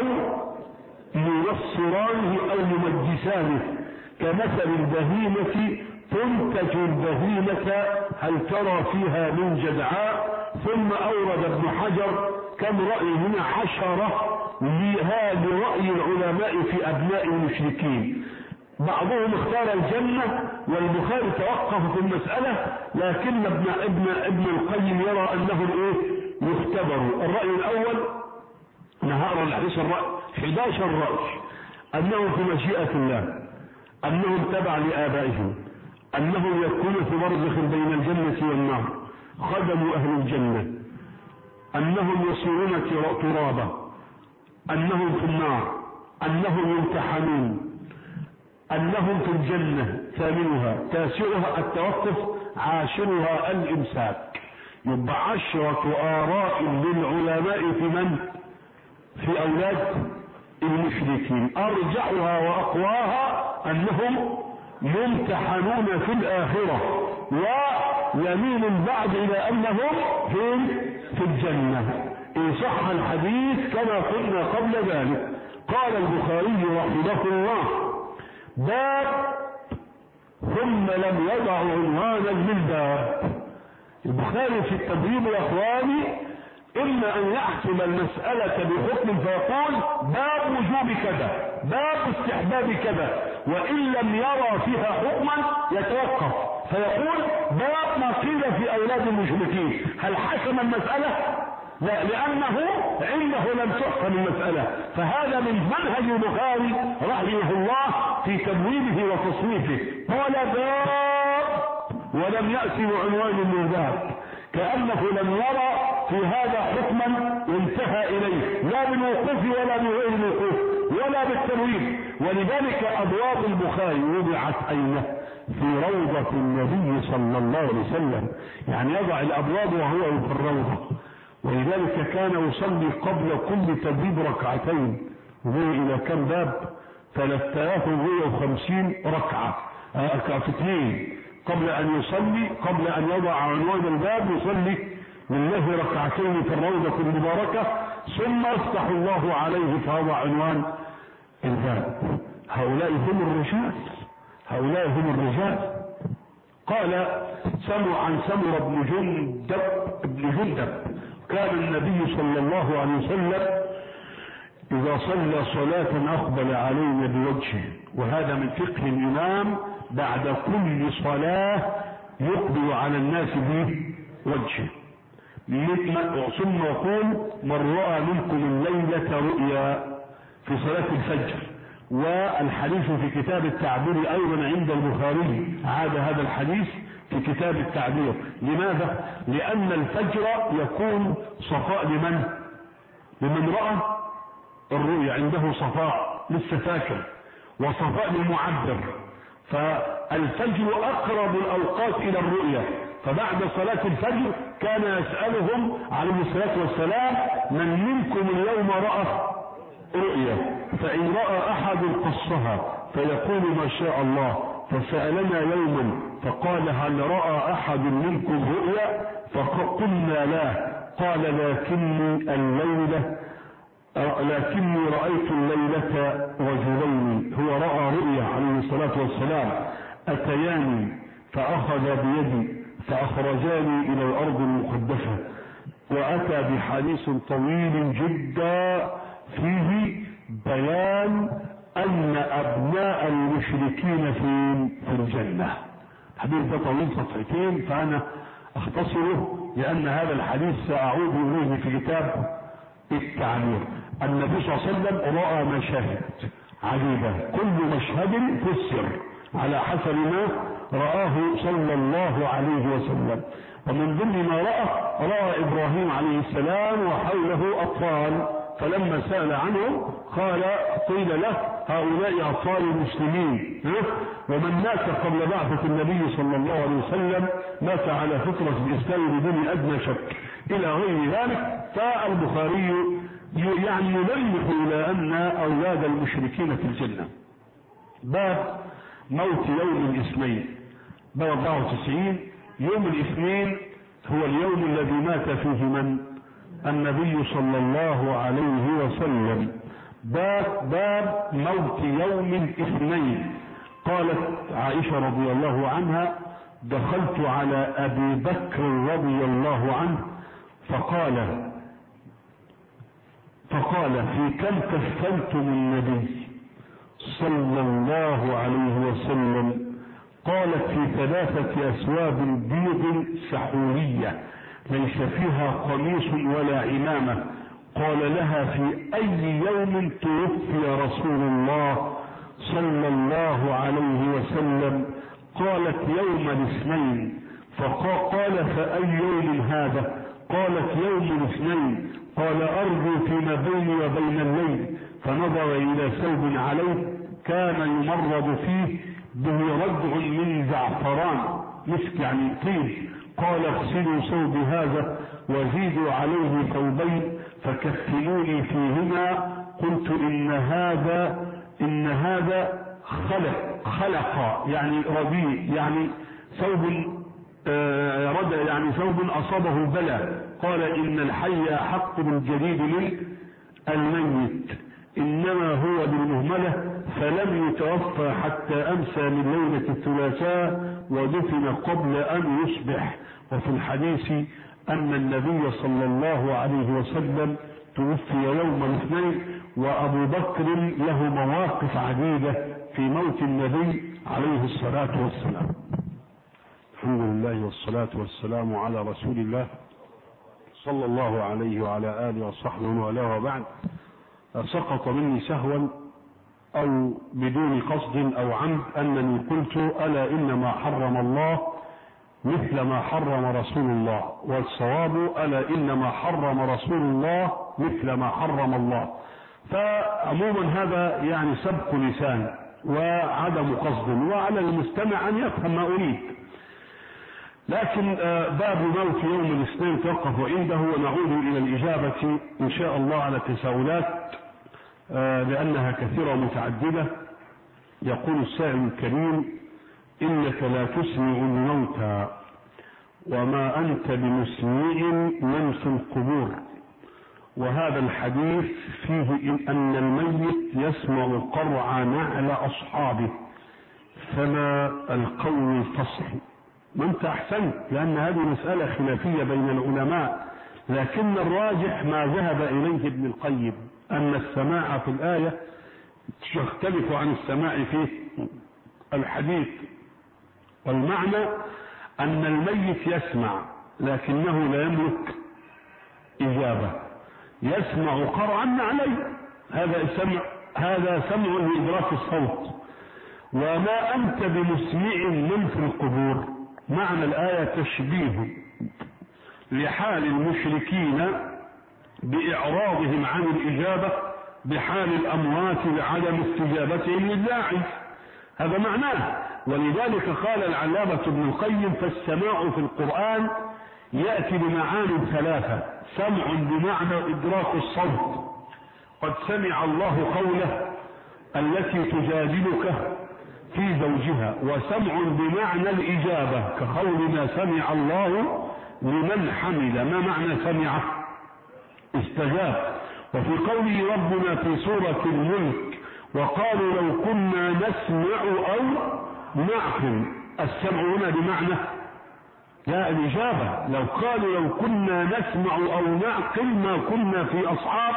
S1: يمجسانه كمثل البهيمة تنتج البهيمة هل ترى فيها من جدعاء. ثم أورد ابن حجر كم رأي هنا 10 لهذا رأي العلماء في أبناء المشركين. بعضهم اختار الجنة والبخاري توقف في المسألة، لكن ابن القيم يرى أنهم يختبروا. الرأي الأول نهار الحديث الرأي 11 رأي أنهم في مشيئة الله، أنهم تبع لآبائهم، أنهم يكونوا في برزخ بين الجنة والنار، خدموا أهل الجنة، أنهم يصيرون ترابا، أنهم في النار، أنهم يمتحنون، أنهم في الجنة 8، 9 التوقف، 10 الإمساك. يبقى 10 آراء للعلماء في من؟ في أولاد المشركين. أرجعها وأقواها أنهم يمتحنون في الآخرة، ويميل البعض إلى أنهم في الجنة إن صح الحديث كما قلنا قبل ذلك. قال البخاري رحمه الله: باب ثم لم يضع عنوانا للباب. البخاري في التدريب يا اخواني اما ان يحسم المسألة بحكم فيقول باب وجوب كذا، باب استحباب كذا، وان لم يرى فيها حكما يتوقف فيقول باب ما قيل في اولاد المشركين. هل حسم المسألة؟ لا، لأنه عنده لم تحكم المسألة. فهذا من منهج البخاري رحمه الله في تبويبه وتصنيفه. قال باب ولم يأتي بعنوان من باب، كأنه لم يرى في هذا حكما انتهى إليه، لا بالوقوف ولا بغير الوقوف ولا بالتبويب. ولذلك أبواب البخاري وضعت أين؟ في روضة النبي صلى الله عليه وسلم، يعني يضع الأبواب وهو في الروضة. ولذلك كان يصلي قبل كل تدريب 2 ركعتين، وهو إلى كم باب؟ 3050 ركعة في 2 قبل أن يصلي، قبل أن يضع عنوان الباب يصلي لله 2 ركعتين في الروضة المباركة، ثم يفتح الله عليه فوضع عنوان الباب. هؤلاء هم الرجال، هؤلاء هم الرجال. قال عن سمر بن جندب كان النبي صلى الله عليه وسلم إذا صلى صلاة أقبل علينا بوجهه، وهذا من فقه الإمام بعد كل صلاة يقبل على الناس بوجهه. ثم يقول من رأى منكم الليلة رؤيا في صلاة الفجر. والحديث في كتاب التعبير أيضا عند البخاري، عاد هذا الحديث في كتاب التعبير. لماذا؟ لأن الفجر يكون صفاء لمن رأى الرؤيا، عنده صفاء لسه فاكر وصفاء للمعبر، فالفجر أقرب الأوقات إلى الرؤيا. فبعد صلاة الفجر كان يسألهم عليه الصلاة والسلام من منكم اليوم رأى رؤيا، فإن رأى أحد قصها فيقول ما شاء الله. فسألنا يوما فقال هل رأى أحد منكم رؤيا؟ فقلنا لا. قال لكني رأيت الليلة رجلين، هو رأى رؤيا عليه الصلاة والسلام، أتياني فأخذ بيدي فأخرجاني إلى الأرض المقدسة، وأتى بحديث طويل جدا فيه بيان أن أبناء المشركين في الجنة. الحديث ده طويل صفحتين فأنا أختصره لأن هذا الحديث سأعود إليه في كتاب التعبير. النبي صلى الله عليه وسلم رأى مشاهد عجيبة، كل مشهد فسر على حسب ما رآه صلى الله عليه وسلم. ومن ضمن ما رأى إبراهيم عليه السلام وحوله أطفال، فلما سأل عنهم قيل له هؤلاء أطفال المسلمين، ومن مات قبل بعثة النبي صلى الله عليه وسلم مات على فطرة الإسلام بدون أدنى شك إلى غير ذلك. فالبخاري يعني يلمح إلى أن أولاد المشركين في الجنة. باب موت يوم الاثنين، باب 94. يوم الاثنين هو اليوم الذي مات فيه من؟ النبي صلى الله عليه وسلم. باب موت يوم الاثنين. قالت عائشة رضي الله عنها دخلت على أبي بكر رضي الله عنه فقال في كم كفنتم النبي صلى الله عليه وسلم؟ قالت في 3 أثواب بيض سحورية ليس فيها قميص ولا عمامة. قال لها في أي يوم توفي رسول الله صلى الله عليه وسلم؟ قالت يوم الاثنين. فقال فأي يوم هذا؟ قالت يوم الاثنين. قال أرجو فيما بيني وبين الليل. فنظر إلى ثوب عليه كان يمرض فيه به ردع من زعفران مسك يعني طيب. قال اغسلوا ثوبي هذا وزيدوا عليه ثوبين فكفنوني فيهما. قلت إن هذا خلق يعني ربيع يعني ثوب ردع يعني ثوب أصابه البلاء. قال إن الحي أحق بالجديد من الميت، إنما هو بالمهملة فلم يتوفى حتى أمسى من ليلة الثلاثاء ودفن قبل أن يصبح. وفي الحديث أن النبي صلى الله عليه وسلم توفي يوم الاثنين، وأبو بكر له مواقف عديدة في موت النبي عليه الصلاة والسلام. الحمد لله والصلاة والسلام على رسول الله صلى الله عليه وعلى آله وصحبه وله. وبعد، سقط مني سهوا أو بدون قصد أو عمد أنني قلت ألا إنما حرم الله مثل ما حرم رسول الله، والصواب ألا إنما حرم رسول الله مثل ما حرم الله. فعموما هذا يعني سبق لسان وعدم قصد، وعلى المستمع أن يفهم ما أريد. لكن باب موت يوم الاثنين توقف عنده، ونعود إلى الإجابة إن شاء الله على التساؤلات لأنها كثيرة ومتعددة. يقول السائل الكريم: إنك لا تسمع الموتى وما أنت بمسمع من في القبور، وهذا الحديث فيه أن الميت يسمع قرع نعل أصحابه، فما القول الفصل؟ ما انت احسنت، لان هذه مسألة خلافية بين العلماء، لكن الراجح ما ذهب اليه ابن القيم ان السماع في الآية يختلف عن السماع في الحديث، والمعنى ان الميت يسمع لكنه لا يملك اجابة، يسمع قرعا عليه، هذا سمع لإدراك الصوت، وما أنت بمسمع من في القبور. معنى الآية تشبيه لحال المشركين بإعراضهم عن الإجابة بحال الأموات لعدم استجابتهم للداعي، هذا معناه. ولذلك قال العلامة ابن القيم: فالسماع في القرآن يأتي بمعاني ثلاثة: سمع بمعنى إدراك الصوت، قد سمع الله قوله التي تجادلك في زوجها، وسمع بمعنى الإجابة كقولنا سمع الله لمن حمل. ما معنى سمع؟ استجاب. وفي قوله ربنا في سورة الملك: وقالوا لو كنا نسمع أو نعقل، السمع هنا بمعنى لا الإجابة. لو قالوا لو كنا نسمع أو نعقل ما كنا في أصحاب.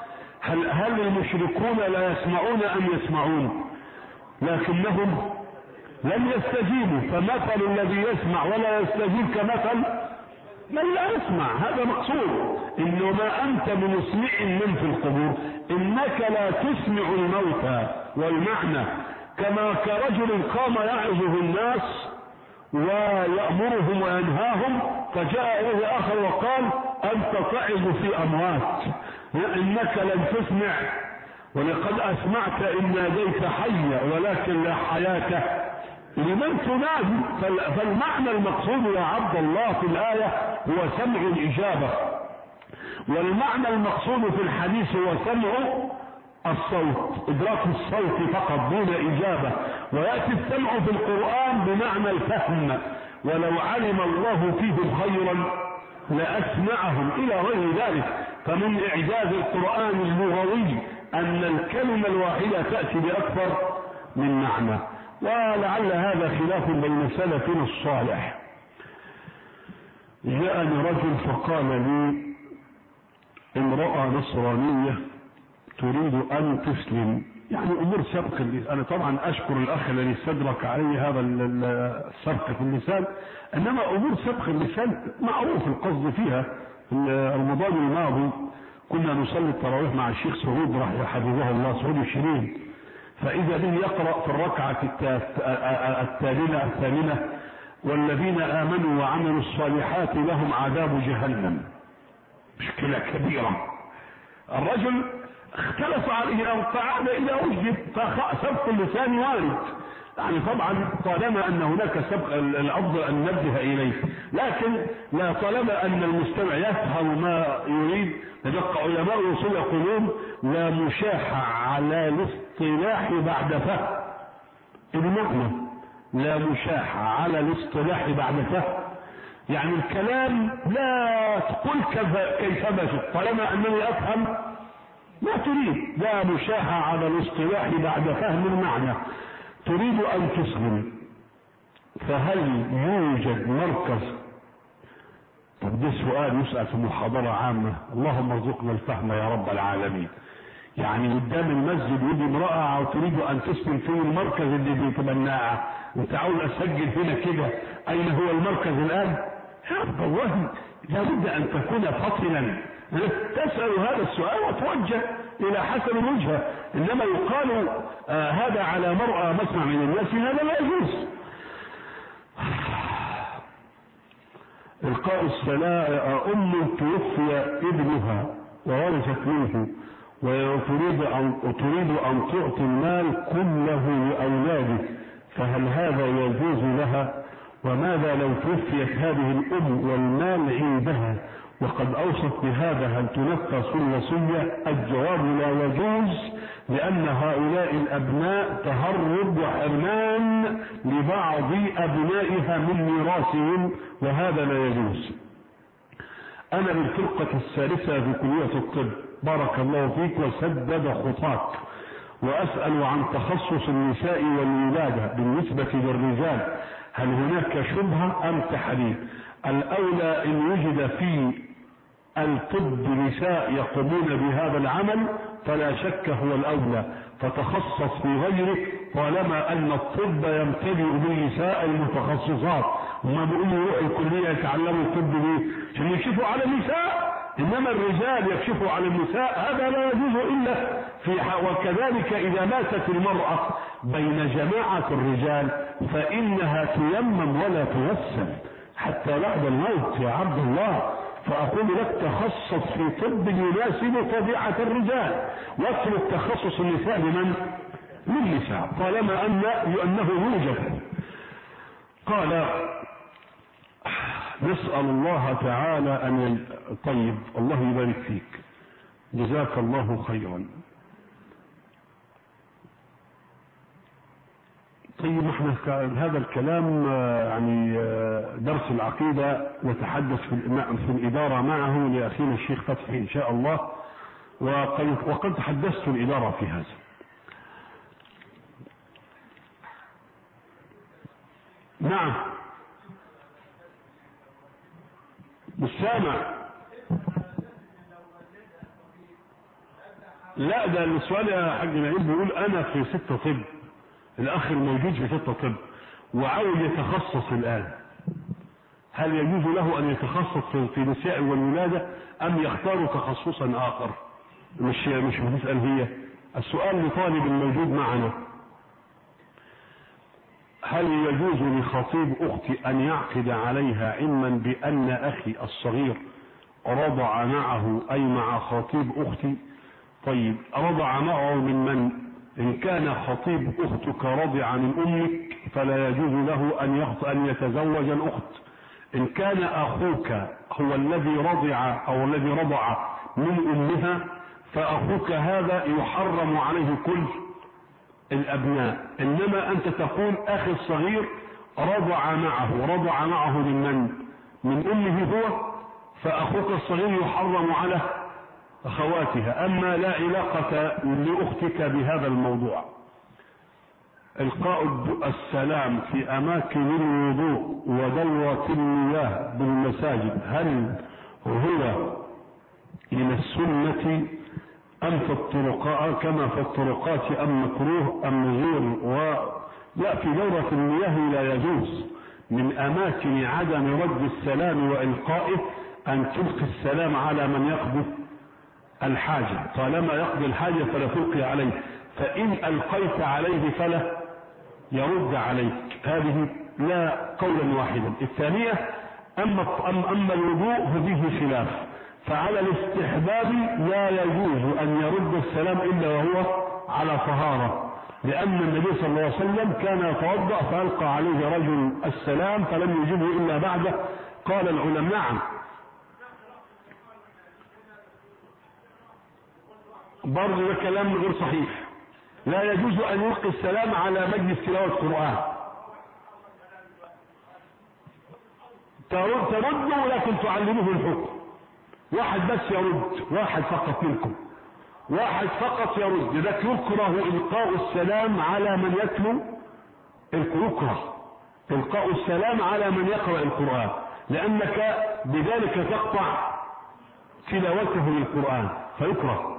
S1: هل المشركون لا يسمعون أم يسمعون؟ لكنهم لم يستجيبوا، فمثل الذي يسمع ولا يستجيب كمثل من لا يسمع. هذا مقصود. إنما أنت بمسمع من في القبور، إنك لا تسمع الموتى. والمعنى كما كرجل قام يعظه الناس ويأمرهم وينهاهم، فجاء إليه آخر وقال أنت تعظ في أموات، إنك لن تسمع، ولقد أسمعت إن ناديت حيا ولكن لا حياة لمن تنادي. فالمعنى المقصود يا عبد الله في الآية هو سمع الإجابة، والمعنى المقصود في الحديث هو سمع الصوت، إدراك الصوت فقط دون إجابة. ويأتي السمع في القرآن بمعنى الفهم: ولو علم الله فيهم خيرا لأسمعهم، إلى غير ذلك. فمن إعجاز القرآن اللغوي أن الكلمة الواحدة تأتي بأكثر من معنى. ولعل هذا خلاف بين سلفنا الصالح. جاءني رجل فقال لي: امرأة نصرانية تريد أن تسلم، يعني أمور سبق اللسان. أنا طبعا أشكر الأخ الذي استدرك علي هذا السبق في اللسان، إنما أمور سبق اللسان معروف القصد فيها. في رمضان الماضي كنا نصلي التراويح مع الشيخ سعود حفظه الله، سعود الشريف، فإذا به يقرأ في الركعة الثامنة: والذين آمنوا وعملوا الصالحات لهم عذاب جهنم. مشكلة كبيرة. الرجل اختلف عليه أو قعد إلى وجد، فسبق اللسان وارد، يعني طبعا طالما أن هناك سبق الأفضل أن ننبه إليه، لكن لا طالما أن المستمع يفهم ما يريد. لذلك علماء الأصول يقولون: لا مشاحة على الاصطلاح بعد فهم. المعنى لا مشاحة على الاصطلاح بعد فهم، يعني الكلام لا تقول كيفما شئت طالما أنني أفهم ما تريد. لا مشاحة على الاصطلاح بعد فهم المعنى. تريد أن تسلم، فهل يوجد مركز؟ طب ده سؤال يسأل في محاضرة عامة، اللهم ارزقنا الفهم يا رب العالمين. يعني قدام المسجد ودي امرأة تريد أن تسلم في المركز اللي بيتبناه، انت عاوز أسجل هنا كده، أين هو المركز الآن؟ يا رب الله، لابد أن تكون فطنا تسأل هذا السؤال وتوجه إلى حسب الوجهة. إنما يقال هذا على مرأى مسمع من الناس، هذا لا يجوز. إلقاء السلام: أم توفي ابنها وورثت منه وتريد أن تعطي المال كله لأولاده، فهل هذا يجوز لها؟ وماذا لو توفيت هذه الأم والمال عندها وقد أوصت بهذا، هل تنفذ الوصية؟ الجواب: لا يجوز، لأن هؤلاء الأبناء تهرب وحرمان لبعض أبنائها من ميراثهم، وهذا لا يجوز. أنا بالفرقة الثالثة في كلية الطب، بارك الله فيك وسدد خطاك، وأسأل عن تخصص النساء والولادة بالنسبة للرجال، هل هناك شبهة أم تحريم؟ الأولى إن وجد في الطب نساء يقومون بهذا العمل فلا شك هو الأولى، فتخصص في غيره طالما أن الطب يمتلئ بالنساء المتخصصات. وما بيقولوا يروحوا الكلية يتعلموا الطب ليه؟ عشان يكشفوا على النساء، إنما الرجال يكشفوا على النساء هذا لا يجوز إلا في وكذلك إذا ماتت المرأة بين جماعة الرجال فإنها تيمم ولا تغسل حتى بعد الموت يا عبد الله. فأقول لك تخصص في طب يناسب طبيعة الرجال، واترك تخصص النساء للنساء طالما أنه يوجد. قال نسأل الله تعالى أن طيب الله يبارك فيك، جزاك الله خيرا. طيب احنا هذا الكلام يعني درس العقيدة نتحدث في الإدارة معه لأخينا الشيخ فتحي إن شاء الله، وقد تحدثت الإدارة في هذا. نعم بالسامع. لا ده السؤال يا حاج نعيم بيقول أنا في 6 طب، الأخ الموجود في 6 طب وعاوز يتخصص الآن، هل يجوز له أن يتخصص في النساء والولادة أم يختار تخصصا آخر؟ مش بتسأل هي، السؤال لطالب الموجود معنا. هل يجوز لخطيب أختي أن يعقد عليها علما بأن أخي الصغير رضع معه أي مع خطيب أختي؟ طيب رضع معه من إن كان خطيب أختك رضع من أمك فلا يجوز له أن يتزوج الأخت. إن كان أخوك هو الذي رضع أو الذي رضع من أمها فأخوك هذا يحرم عليه كل الأبناء. إنما أنت تقول أخي الصغير رضع معه من أمه هو، فأخوك الصغير يحرم على أخواتها. أما لا علاقة لأختك بهذا الموضوع. إلقاء السلام في أماكن الوضوء ودورة المياه بالمساجد هل هو من السنة أم في الطرقات كما في الطرقات أم مكروه أم غير؟ لا في دورة المياه لا يجوز. من أماكن عدم رد السلام وإلقائه أن تلقي السلام على من يقضي الحاجة، طالما يقضي الحاجة فلا تلقي عليه، فإن ألقيت عليه فلا يرد عليك. هذه لا قولا واحدا. الثانية أما الوضوء فيه خلاف، فعلى الاستحباب لا يجوز أن يرد السلام إلا وهو على طهارة، لأن النبي صلى الله عليه وسلم كان يتوضأ فألقى عليه رجل السلام فلم يجبه إلا بعده. قال العلماء نعم برضه ده كلام غير صحيح، لا يجوز أن يلقي السلام على مجلس تلاوة القرآن. تردوا لكن تعلموه الحكم. واحد بس يرد، واحد فقط منكم، واحد فقط يرد. لذلك يكره إلقاء السلام على من يتلو يكره إلقاء السلام على من يقرأ القرآن، لأنك بذلك تقطع تلاوته للقرآن فيكره.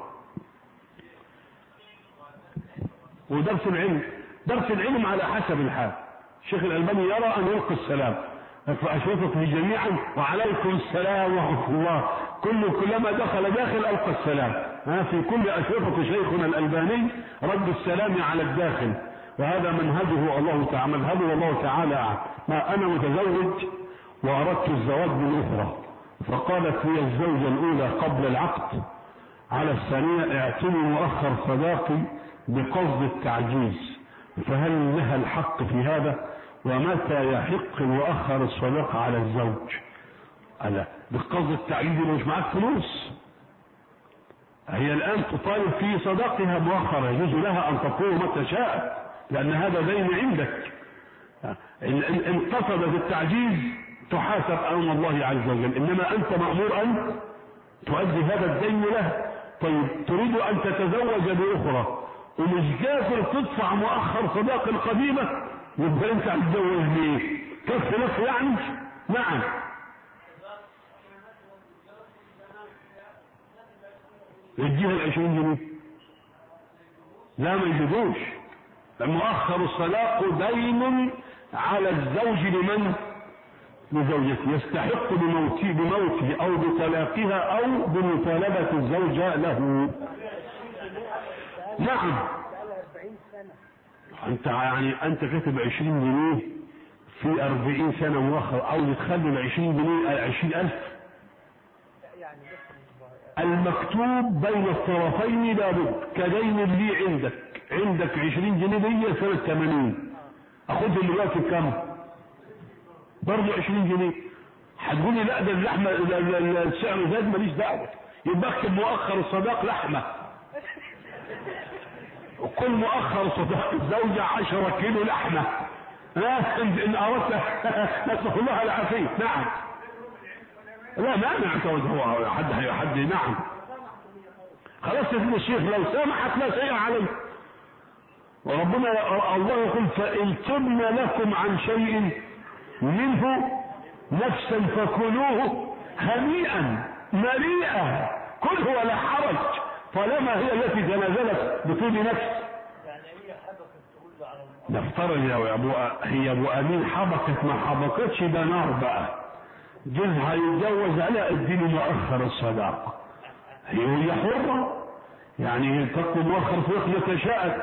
S1: ودرس العلم على حسب الحال. الشيخ الألباني يرى أن يلقي السلام فأشرفته جميعا وعليكم السلام ورحمة الله، كلما دخل ألقى السلام. في كل أشرفة شيخنا الألباني رد السلام على الداخل، وهذا منهجه والله تعالى أعلم. ما أنا متزوج وأردت الزواج بالأخرى، فقالت لي الزوجة الأولى قبل العقد على الثانية اعتني وأخر صداقي بقصد التعجيز، فهل لها الحق في هذا؟ ومتى يحق وأخر الصداق على الزوج؟ ألا بقصد التعجيز مش معك فلوس، هي الآن تطالب في صداقها مؤخرة، يجوز لها أن تقول متى شاء لأن هذا دين عندك. إن قصدت التعجيز تحاسب امام الله عز وجل، انما انت مأمور ان تؤدي هذا الدين له. طيب تريد ان تتزوج باخرى ومش قادر تدفع مؤخر صداق القديمة، يبقى انت هتتزوج ليه؟ كف نفس يعني؟ نعم. يديها 20 جنيه؟ لا ما يجدوش. مؤخر الصداق دين على الزوج لمن؟ لزوجته، يستحق بموته او بطلاقها او بمطالبة الزوجة له. نعم. انت يعني انت كاتب 20 جنيه في 40 سنة مؤخر، او تخلي 20 جنيه 20,000. المكتوب بين الطرفين لابد، كدين لي عندك 20 جنيه دي سنة 80، اخدهم دلوقتي بكم؟ برضه 20 جنيه. هتقول لي لا ده اللحمة السعر زاد، ماليش دعوة، يبقى اكتب مؤخر الصداق لحمة، وكل مؤخر صداق الزوجة 10 كيلو لحمة. ان اردت نسأل الله العافية. نعم. لا ما نعتقد هو حد نعم. خلاص يا سيدي الشيخ لو سمحت لا شيء عليه. وربنا الله يقول فإن تبن لكم عن شيء منه نفسا فكلوه هنيئا مريئا، كله ولا حرج طالما هي التي تنازلت بطيب نفس. نفترض يا ابو هي ابو امين حبكت ما حبكتش، ده نار بقى. جوزها يتجوز على الدين مؤخر الصداق، هي حرة يعني تطلب مؤخر صداق متى شاءت.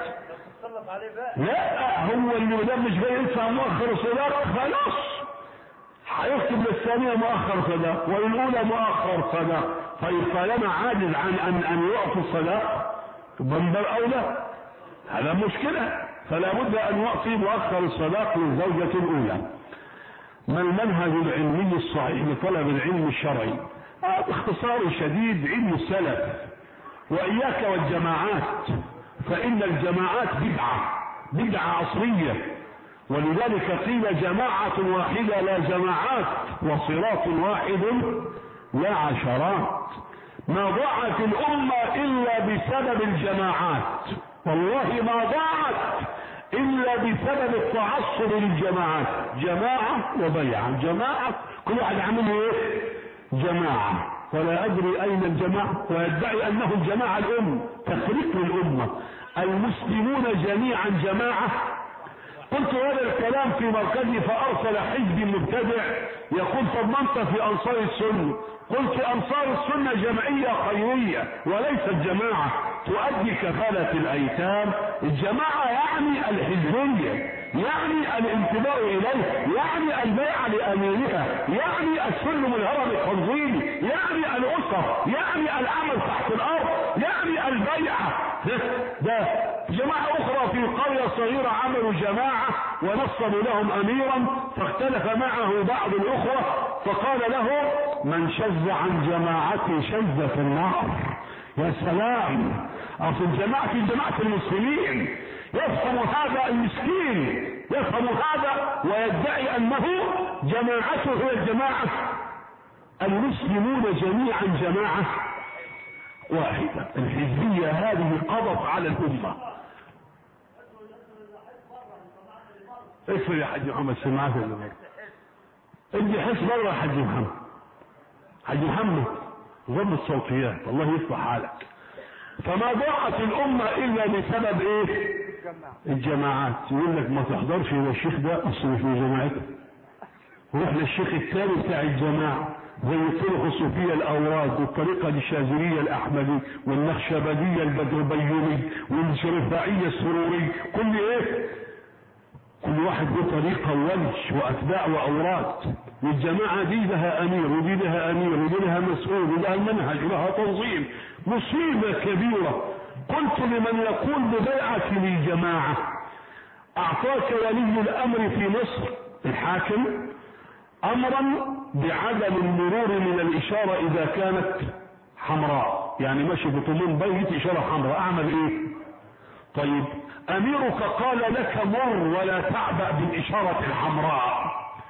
S1: لا هو اللي ده مش جاي يدفع مؤخر الصداق خلاص هيكتب للثانية مؤخر صداق وللأولى مؤخر صداق. طيب طالما عاجز عن أن يعطي الصداق بنبر أولى، هذا مشكلة، فلا بد أن يعطي مؤخر الصداق للزوجة الأولى. ما المنهج العلمي الصحيح لطلب العلم الشرعي؟ باختصار شديد علم السلف. وإياك والجماعات، فإن الجماعات بدعة عصرية، ولذلك قيل جماعة واحدة لا جماعات، وصراط واحد لا عشرات. ما ضاعت الأمة إلا بسبب الجماعات، والله ما ضاعت إلا بسبب التعصب للجماعات. جماعة وبيعة، جماعة كل واحد عامل ايه؟ جماعة، ولا أدري أين الجماعة، ويدعي أنه الجماعة الأم، تفريق للأمة. المسلمون جميعا جماعة. قلت هذا الكلام في مركزي فأرسل حزب مبتدع يقول طب ما انت في أنصار السنة. قلت أنصار السنة جمعية خيرية وليست جماعة تؤدي كفالة الأيتام. الجماعة يعني الحزبية، يعني الانتماء إليه، يعني البيع لأميرها، يعني السلم الهرم التنظيمي، يعني الأسر، يعني العمل تحت الأرض، يعني البيعة. ده جماعة أخرى في قرية صغيرة عملوا جماعة ونصبوا لهم أميرا، فاختلف معه بعض الأخوة فقال له من شذ عن جماعتي شذ في النار. يا سلام، أصل جماعة المسلمين. يفهم هذا المسكين، يفهم هذا ويدعي أنه جماعته هي الجماعة. المسلمون جميعا جماعة واحدة. الحزبية هذه قضت على الأمة. اقفل يا حاج محمد، سمعت ولا مرة؟ ادي حس مرة يا حاج محمد. حاج محمد ضبط صوتيات، الله يصلح حالك. فما ضاعت الأمة إلا بسبب إيه؟ الجماعات. يقول لك ما تحضرش إلى الشيخ ده أصل مش من جماعته، روح للشيخ الثاني بتاع الجماعة، زي الطرق الصوفية الأوراد والطريقة الشاذلية الأحمدي والنخشبندية البدربيوني والرفاعية السروري، كل إيه؟ كل واحد له طريقة ووجه وأتباع وأوراد. والجماعة دي لها أمير ودي لها أمير ودي لها مسؤول ولها منهج ولها تنظيم. مصيبة كبيرة. قلت لمن يقول ببيعة للجماعة، أعطاك ولي الأمر في مصر الحاكم أمرا بعدم المرور من الإشارة إذا كانت حمراء، يعني ماشي بطمون بيت إشارة حمراء، أعمل إيه؟ طيب أميرك قال لك مر ولا تعبأ بالإشارة الحمراء،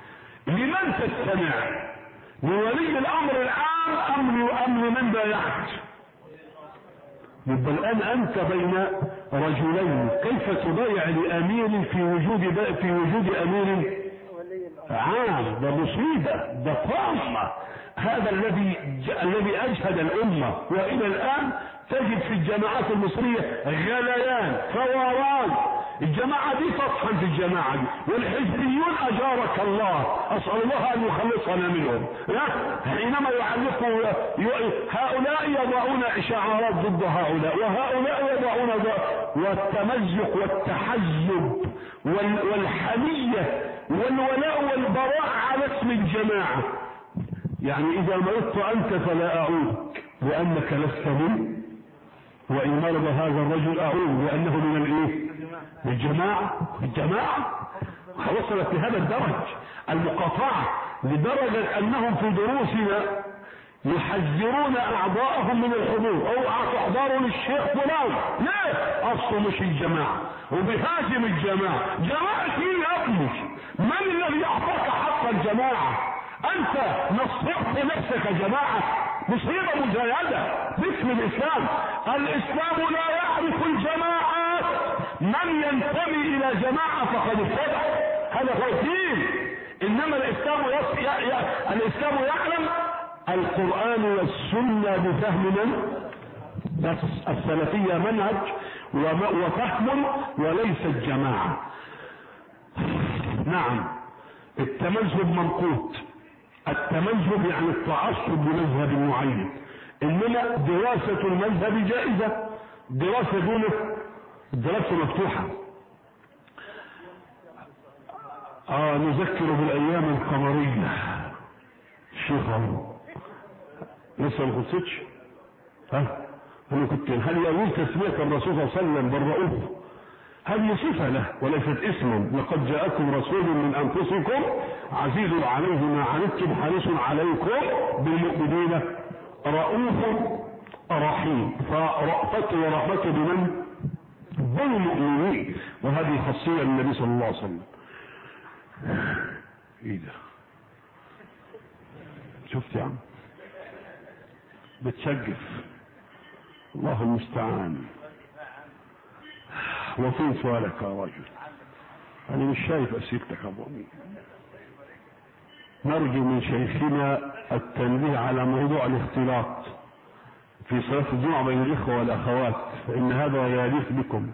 S1: لمن تستمع؟ لولي الامر العام ام لمن بايعت؟ يبقى الان انت بين رجلين، كيف تبايع لامير في وجود امير عام؟ ده مصيبه، ده طامه. هذا الذي اجهد الامه، والى الان تجد في الجماعات المصريه غليان فوران. الجماعه دي تطحن في الجماعه دي، والحزبيون اجارك الله، اسال الله ان يخلصنا منهم. حينما يعلقوا هؤلاء يضعون شعارات ضد هؤلاء، وهؤلاء يضعون والتمزق والتحزب والحميه والولاء والبراء على اسم الجماعه. يعني اذا مرضت انت فلا اعودك لانك لست مني، وان مرض هذا الرجل اعود لانه من الايه؟ من الجماعه. وصلت لهذا الدرج المقاطعه، لدرجه انهم في دروسنا يحذرون اعضاءهم من الحضور. اوعى تحضروا للشيخ فلان، ليه؟ اصله مش الجماعه وبيهاجم الجماعه. جماعه مين يا ابني؟ من الذي اعطاك حق الجماعه؟ انت نصرت نفسك جماعه؟ مصيبه مزايده باسم الاسلام. الاسلام لا يعرف الجماعات، من ينتمي الى جماعه فقد ابتدع، هذا هو الدين. انما الاسلام يعلم القرآن والسنة بفهم من؟ بس السلفية منهج وفهم وليس الجماعة. نعم، التمذهب منقوط. التمذهب يعني التعصب بمذهب معين، انما دراسة المذهب جائزة، دراسة دونه الدراسة مفتوحة. نذكر بالايام القمرية. الشيخ لسه ما خلصتش. انا كنت هل يقول تسمية الرسول صلى الله عليه وسلم بالرؤوف؟ هذه صفة له وليست اسما. لقد جاءكم رسول من انفسكم عزيز عليه ما عنتم حريص عليكم بالمؤمنين رؤوف رحيم. فرأفته ورحمته بمن؟ بالمؤمنين. وهذه خاصية للنبي صلى الله عليه وسلم. ايه ده؟ شفت يا عم؟ بتسجف. الله المستعان. وفين سؤالك يا رجل؟ انا مش شايف اسئلتك يا ابو امين. نرجو من شيخنا التنبيه على موضوع الاختلاط في صلاة الجمعة بين الاخوة والاخوات، فان هذا يليق بكم.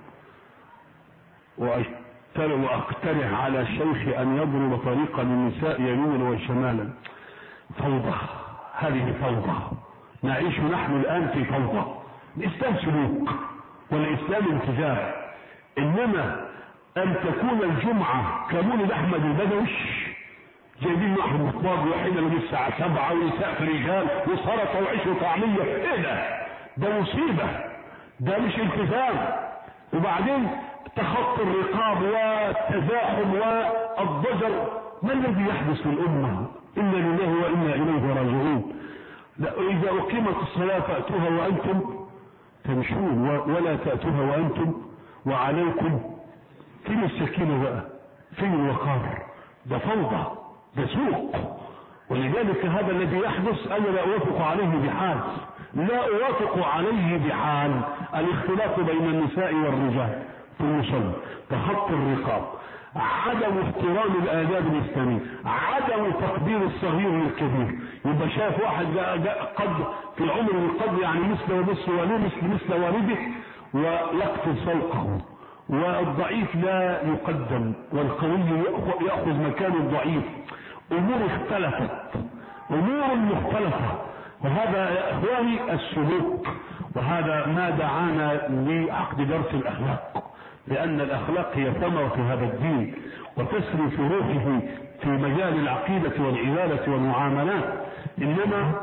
S1: واقترح على الشيخ ان يضرب طريقا للنساء يمينا وشمالا. فوضى، هذه فوضى. نعيش نحن الآن في فوضى. الإسلام سلوك والإسلام التزام، إنما أن تكون الجمعة كمولد أحمد البدوش جايبين معهم مطباق وحين من الساعة 7 ونساء في رجال وسلطة وعيش وطعمية. إيه ده مصيبة، ده مش التزام. وبعدين تخطي الرقاب والتزاحم والضجر. ما الذي يحدث في الأمة؟ إنا لله وإنا إليه راجعون. إذا أقيمت الصلاة فأتوها وأنتم تمشون، ولا تأتوها وأنتم وعليكم. فين السكينة بقى؟ فين الوقار؟ ده فوضى، ده سوق. ولذلك هذا الذي يحدث أنا لا أوافق عليه بحال، لا أوافق عليه بحال. الاختلاط بين النساء والرجال في المصلى، تخطي الرقاب، عدم احترام الآداب الإسلامية، عدم تقدير الصغير للكبير. يبقى شاف واحد جاء قد في العمر القد يعني مثل والده ويقتل سوقه، والضعيف لا يقدم والقوي يأخذ مكان الضعيف. أمور مختلفة. وهذا يا إخواني السلوك، وهذا ما دعانا لعقد درس الأخلاق، لأن الأخلاق هي ثمرة هذا الدين وتسري في روحه في مجال العقيدة والعبادة والمعاملات. إنما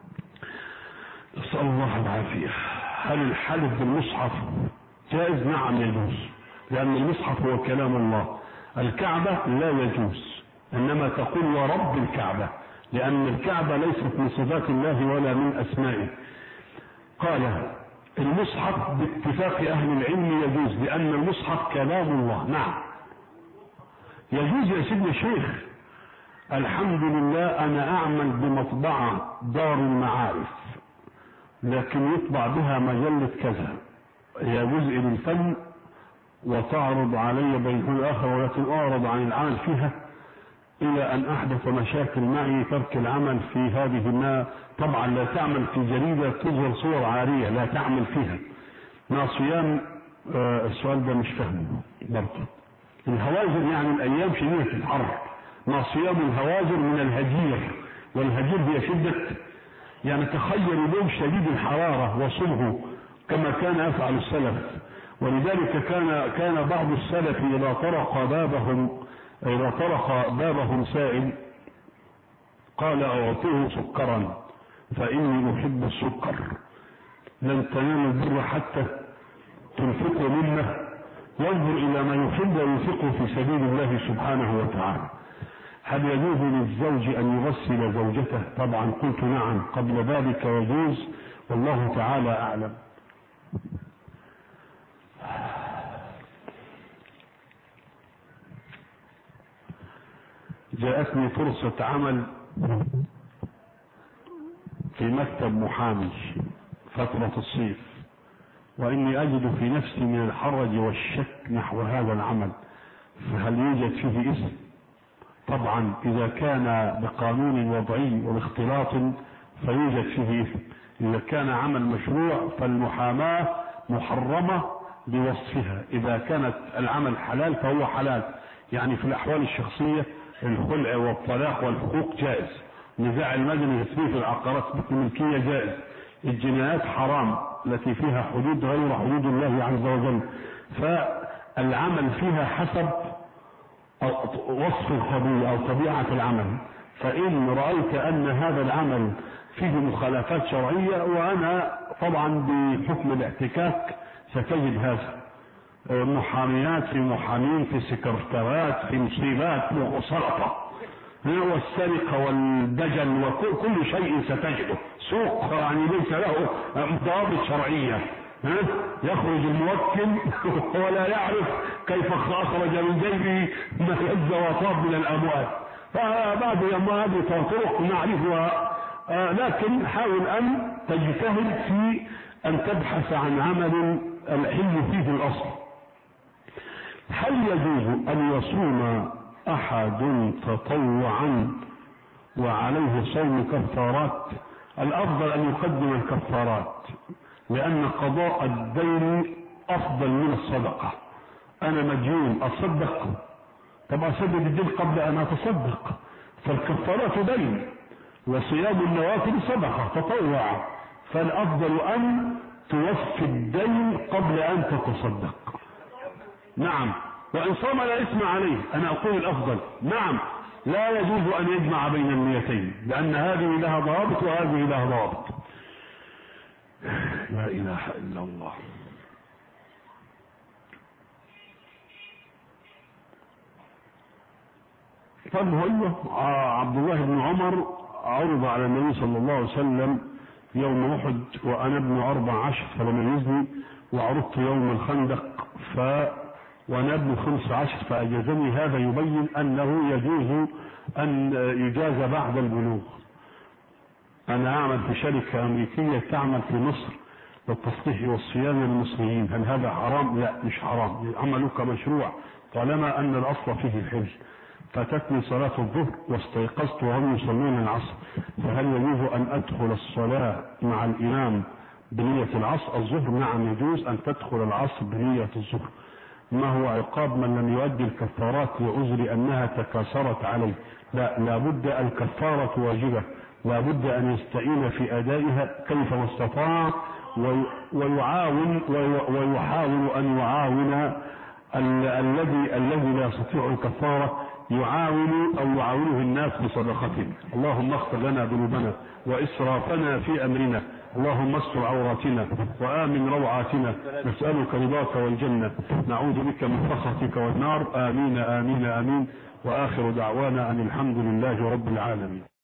S1: نسأل الله العافية. هل الحلف بالمصحف جائز؟ نعم يجوز، لأن المصحف هو كلام الله. الكعبة لا يجوز، إنما تقول ورب الكعبة، لأن الكعبة ليست من صفات الله ولا من أسمائه. قال المصحف باتفاق أهل العلم يجوز، لأن المصحف كلام الله. نعم يجوز يا سيدنا الشيخ. الحمد لله أنا أعمل بمطبعة دار المعارف، لكن يطبع بها مجلة كذا، هي جزء من الفن وتعرض علي بين الآخر، ولكن أعرض عن العمل فيها إلى أن أحدث مشاكل معي ترك العمل في هذه. ما طبعا لا تعمل في جريدة تظهر صور عارية، لا تعمل فيها. ما صيام السؤال ده مش فاهمه برضه. الهواجر يعني الأيام شديدة الحر، ما صيام الهواجر من الهجير، والهجير هي شدة، يعني تخيلوا يوم شديد الحرارة وصبه كما كان يفعل السلف. ولذلك كان بعض السلف إذا طرق بابهم سائل قال أعطيه سكرا فإني أحب السكر، لن تنالوا البر حتى تنفقوا منه، ينظر إلى ما يحب وينفقه في سبيل الله سبحانه وتعالى. هل يجوز للزوج أن يغسل زوجته؟ طبعا قلت نعم، قبل ذلك يجوز، والله تعالى أعلم. جاءتني فرصة عمل في مكتب محامي فترة الصيف، وإني أجد في نفسي من الحرج والشك نحو هذا العمل، فهل يوجد فيه اسم؟ طبعا إذا كان بقانون وضعي واختلاط فيوجد فيه اسم. إذا كان عمل مشروع فالمحاماة محرمة بوصفها، إذا كانت العمل حلال فهو حلال. يعني في الأحوال الشخصية الخلع والطلاق والحقوق جائز، نزاع المدني في العقارات الملكية جائز، الجنايات حرام التي فيها حدود غير حدود الله عز وجل، فالعمل فيها حسب وصف القضية أو طبيعة العمل. فإن رأيت أن هذا العمل فيه مخالفات شرعية، وأنا طبعا بحكم الاحتكاك ستجد هذا، محاميات في محامين في سكرتيرات في مصيبات وسلطة والسرقة والدجل وكل شيء ستجده، سوق يعني ليس له ضوابط شرعية. يخرج الموكل ولا يعرف كيف أخرج من جيبه ما هز وطاب من الأموال، فبعض هذه طرق نعرفها، لكن حاول أن تجتهد في أن تبحث عن عمل الحل فيه الأصل. هل يجوز أن يصوم أحد تطوعا وعليه صوم كفارات؟ الأفضل أن يقدم الكفارات، لأن قضاء الدين أفضل من الصدقة. أنا مديون أصدق، طب أسدد الدين قبل أن أتصدق، فالكفارات دين وصيام النوافل صدقة تطوع، فالأفضل أن توفي الدين قبل أن تتصدق. نعم، وإن صام لا إثم عليه، أنا أقول الأفضل. نعم، لا يجوز أن يجمع بين النيتين، لأن هذه لها ضوابط وهذه لها ضوابط. لا إله إلا الله. طب هو عبد الله بن عمر عرض على النبي صلى الله عليه وسلم يوم أحد وأنا ابن 14 فلم يجزني، وعرضت يوم الخندق وأنا ابن 15 فأجازني. هذا يبين أنه يجوز أن يجاز بعد البلوغ. أنا أعمل في شركة أمريكية تعمل في مصر للتصليح والصيانة للمصريين، هل هذا حرام؟ لا مش حرام، عملك مشروع طالما أن الأصل فيه الحل. فاتتني صلاة الظهر واستيقظت وهم يصلون العصر، فهل يجوز أن أدخل الصلاة مع الإمام بنية العصر الظهر؟ نعم يجوز أن تدخل العصر بنية الظهر. ما هو عقاب من لم يؤدي الكفارات لعذر أنها تكاثرت عليه؟ لا بد الكفارة واجبة، لا بد أن يستعين في أدائها كيفما استطاع، ويحاول أن يعاون الذي لا يستطيع الكفارة، يعاونه الناس بصدقته. اللهم اغفر لنا ذنوبنا وإسرافنا في أمرنا، اللهم استر عوراتنا وآمن روعاتنا، نسألك رضاك والجنة، نعوذ بك من سخطك والنار. آمين آمين آمين. وآخر دعوانا أن الحمد لله رب العالمين.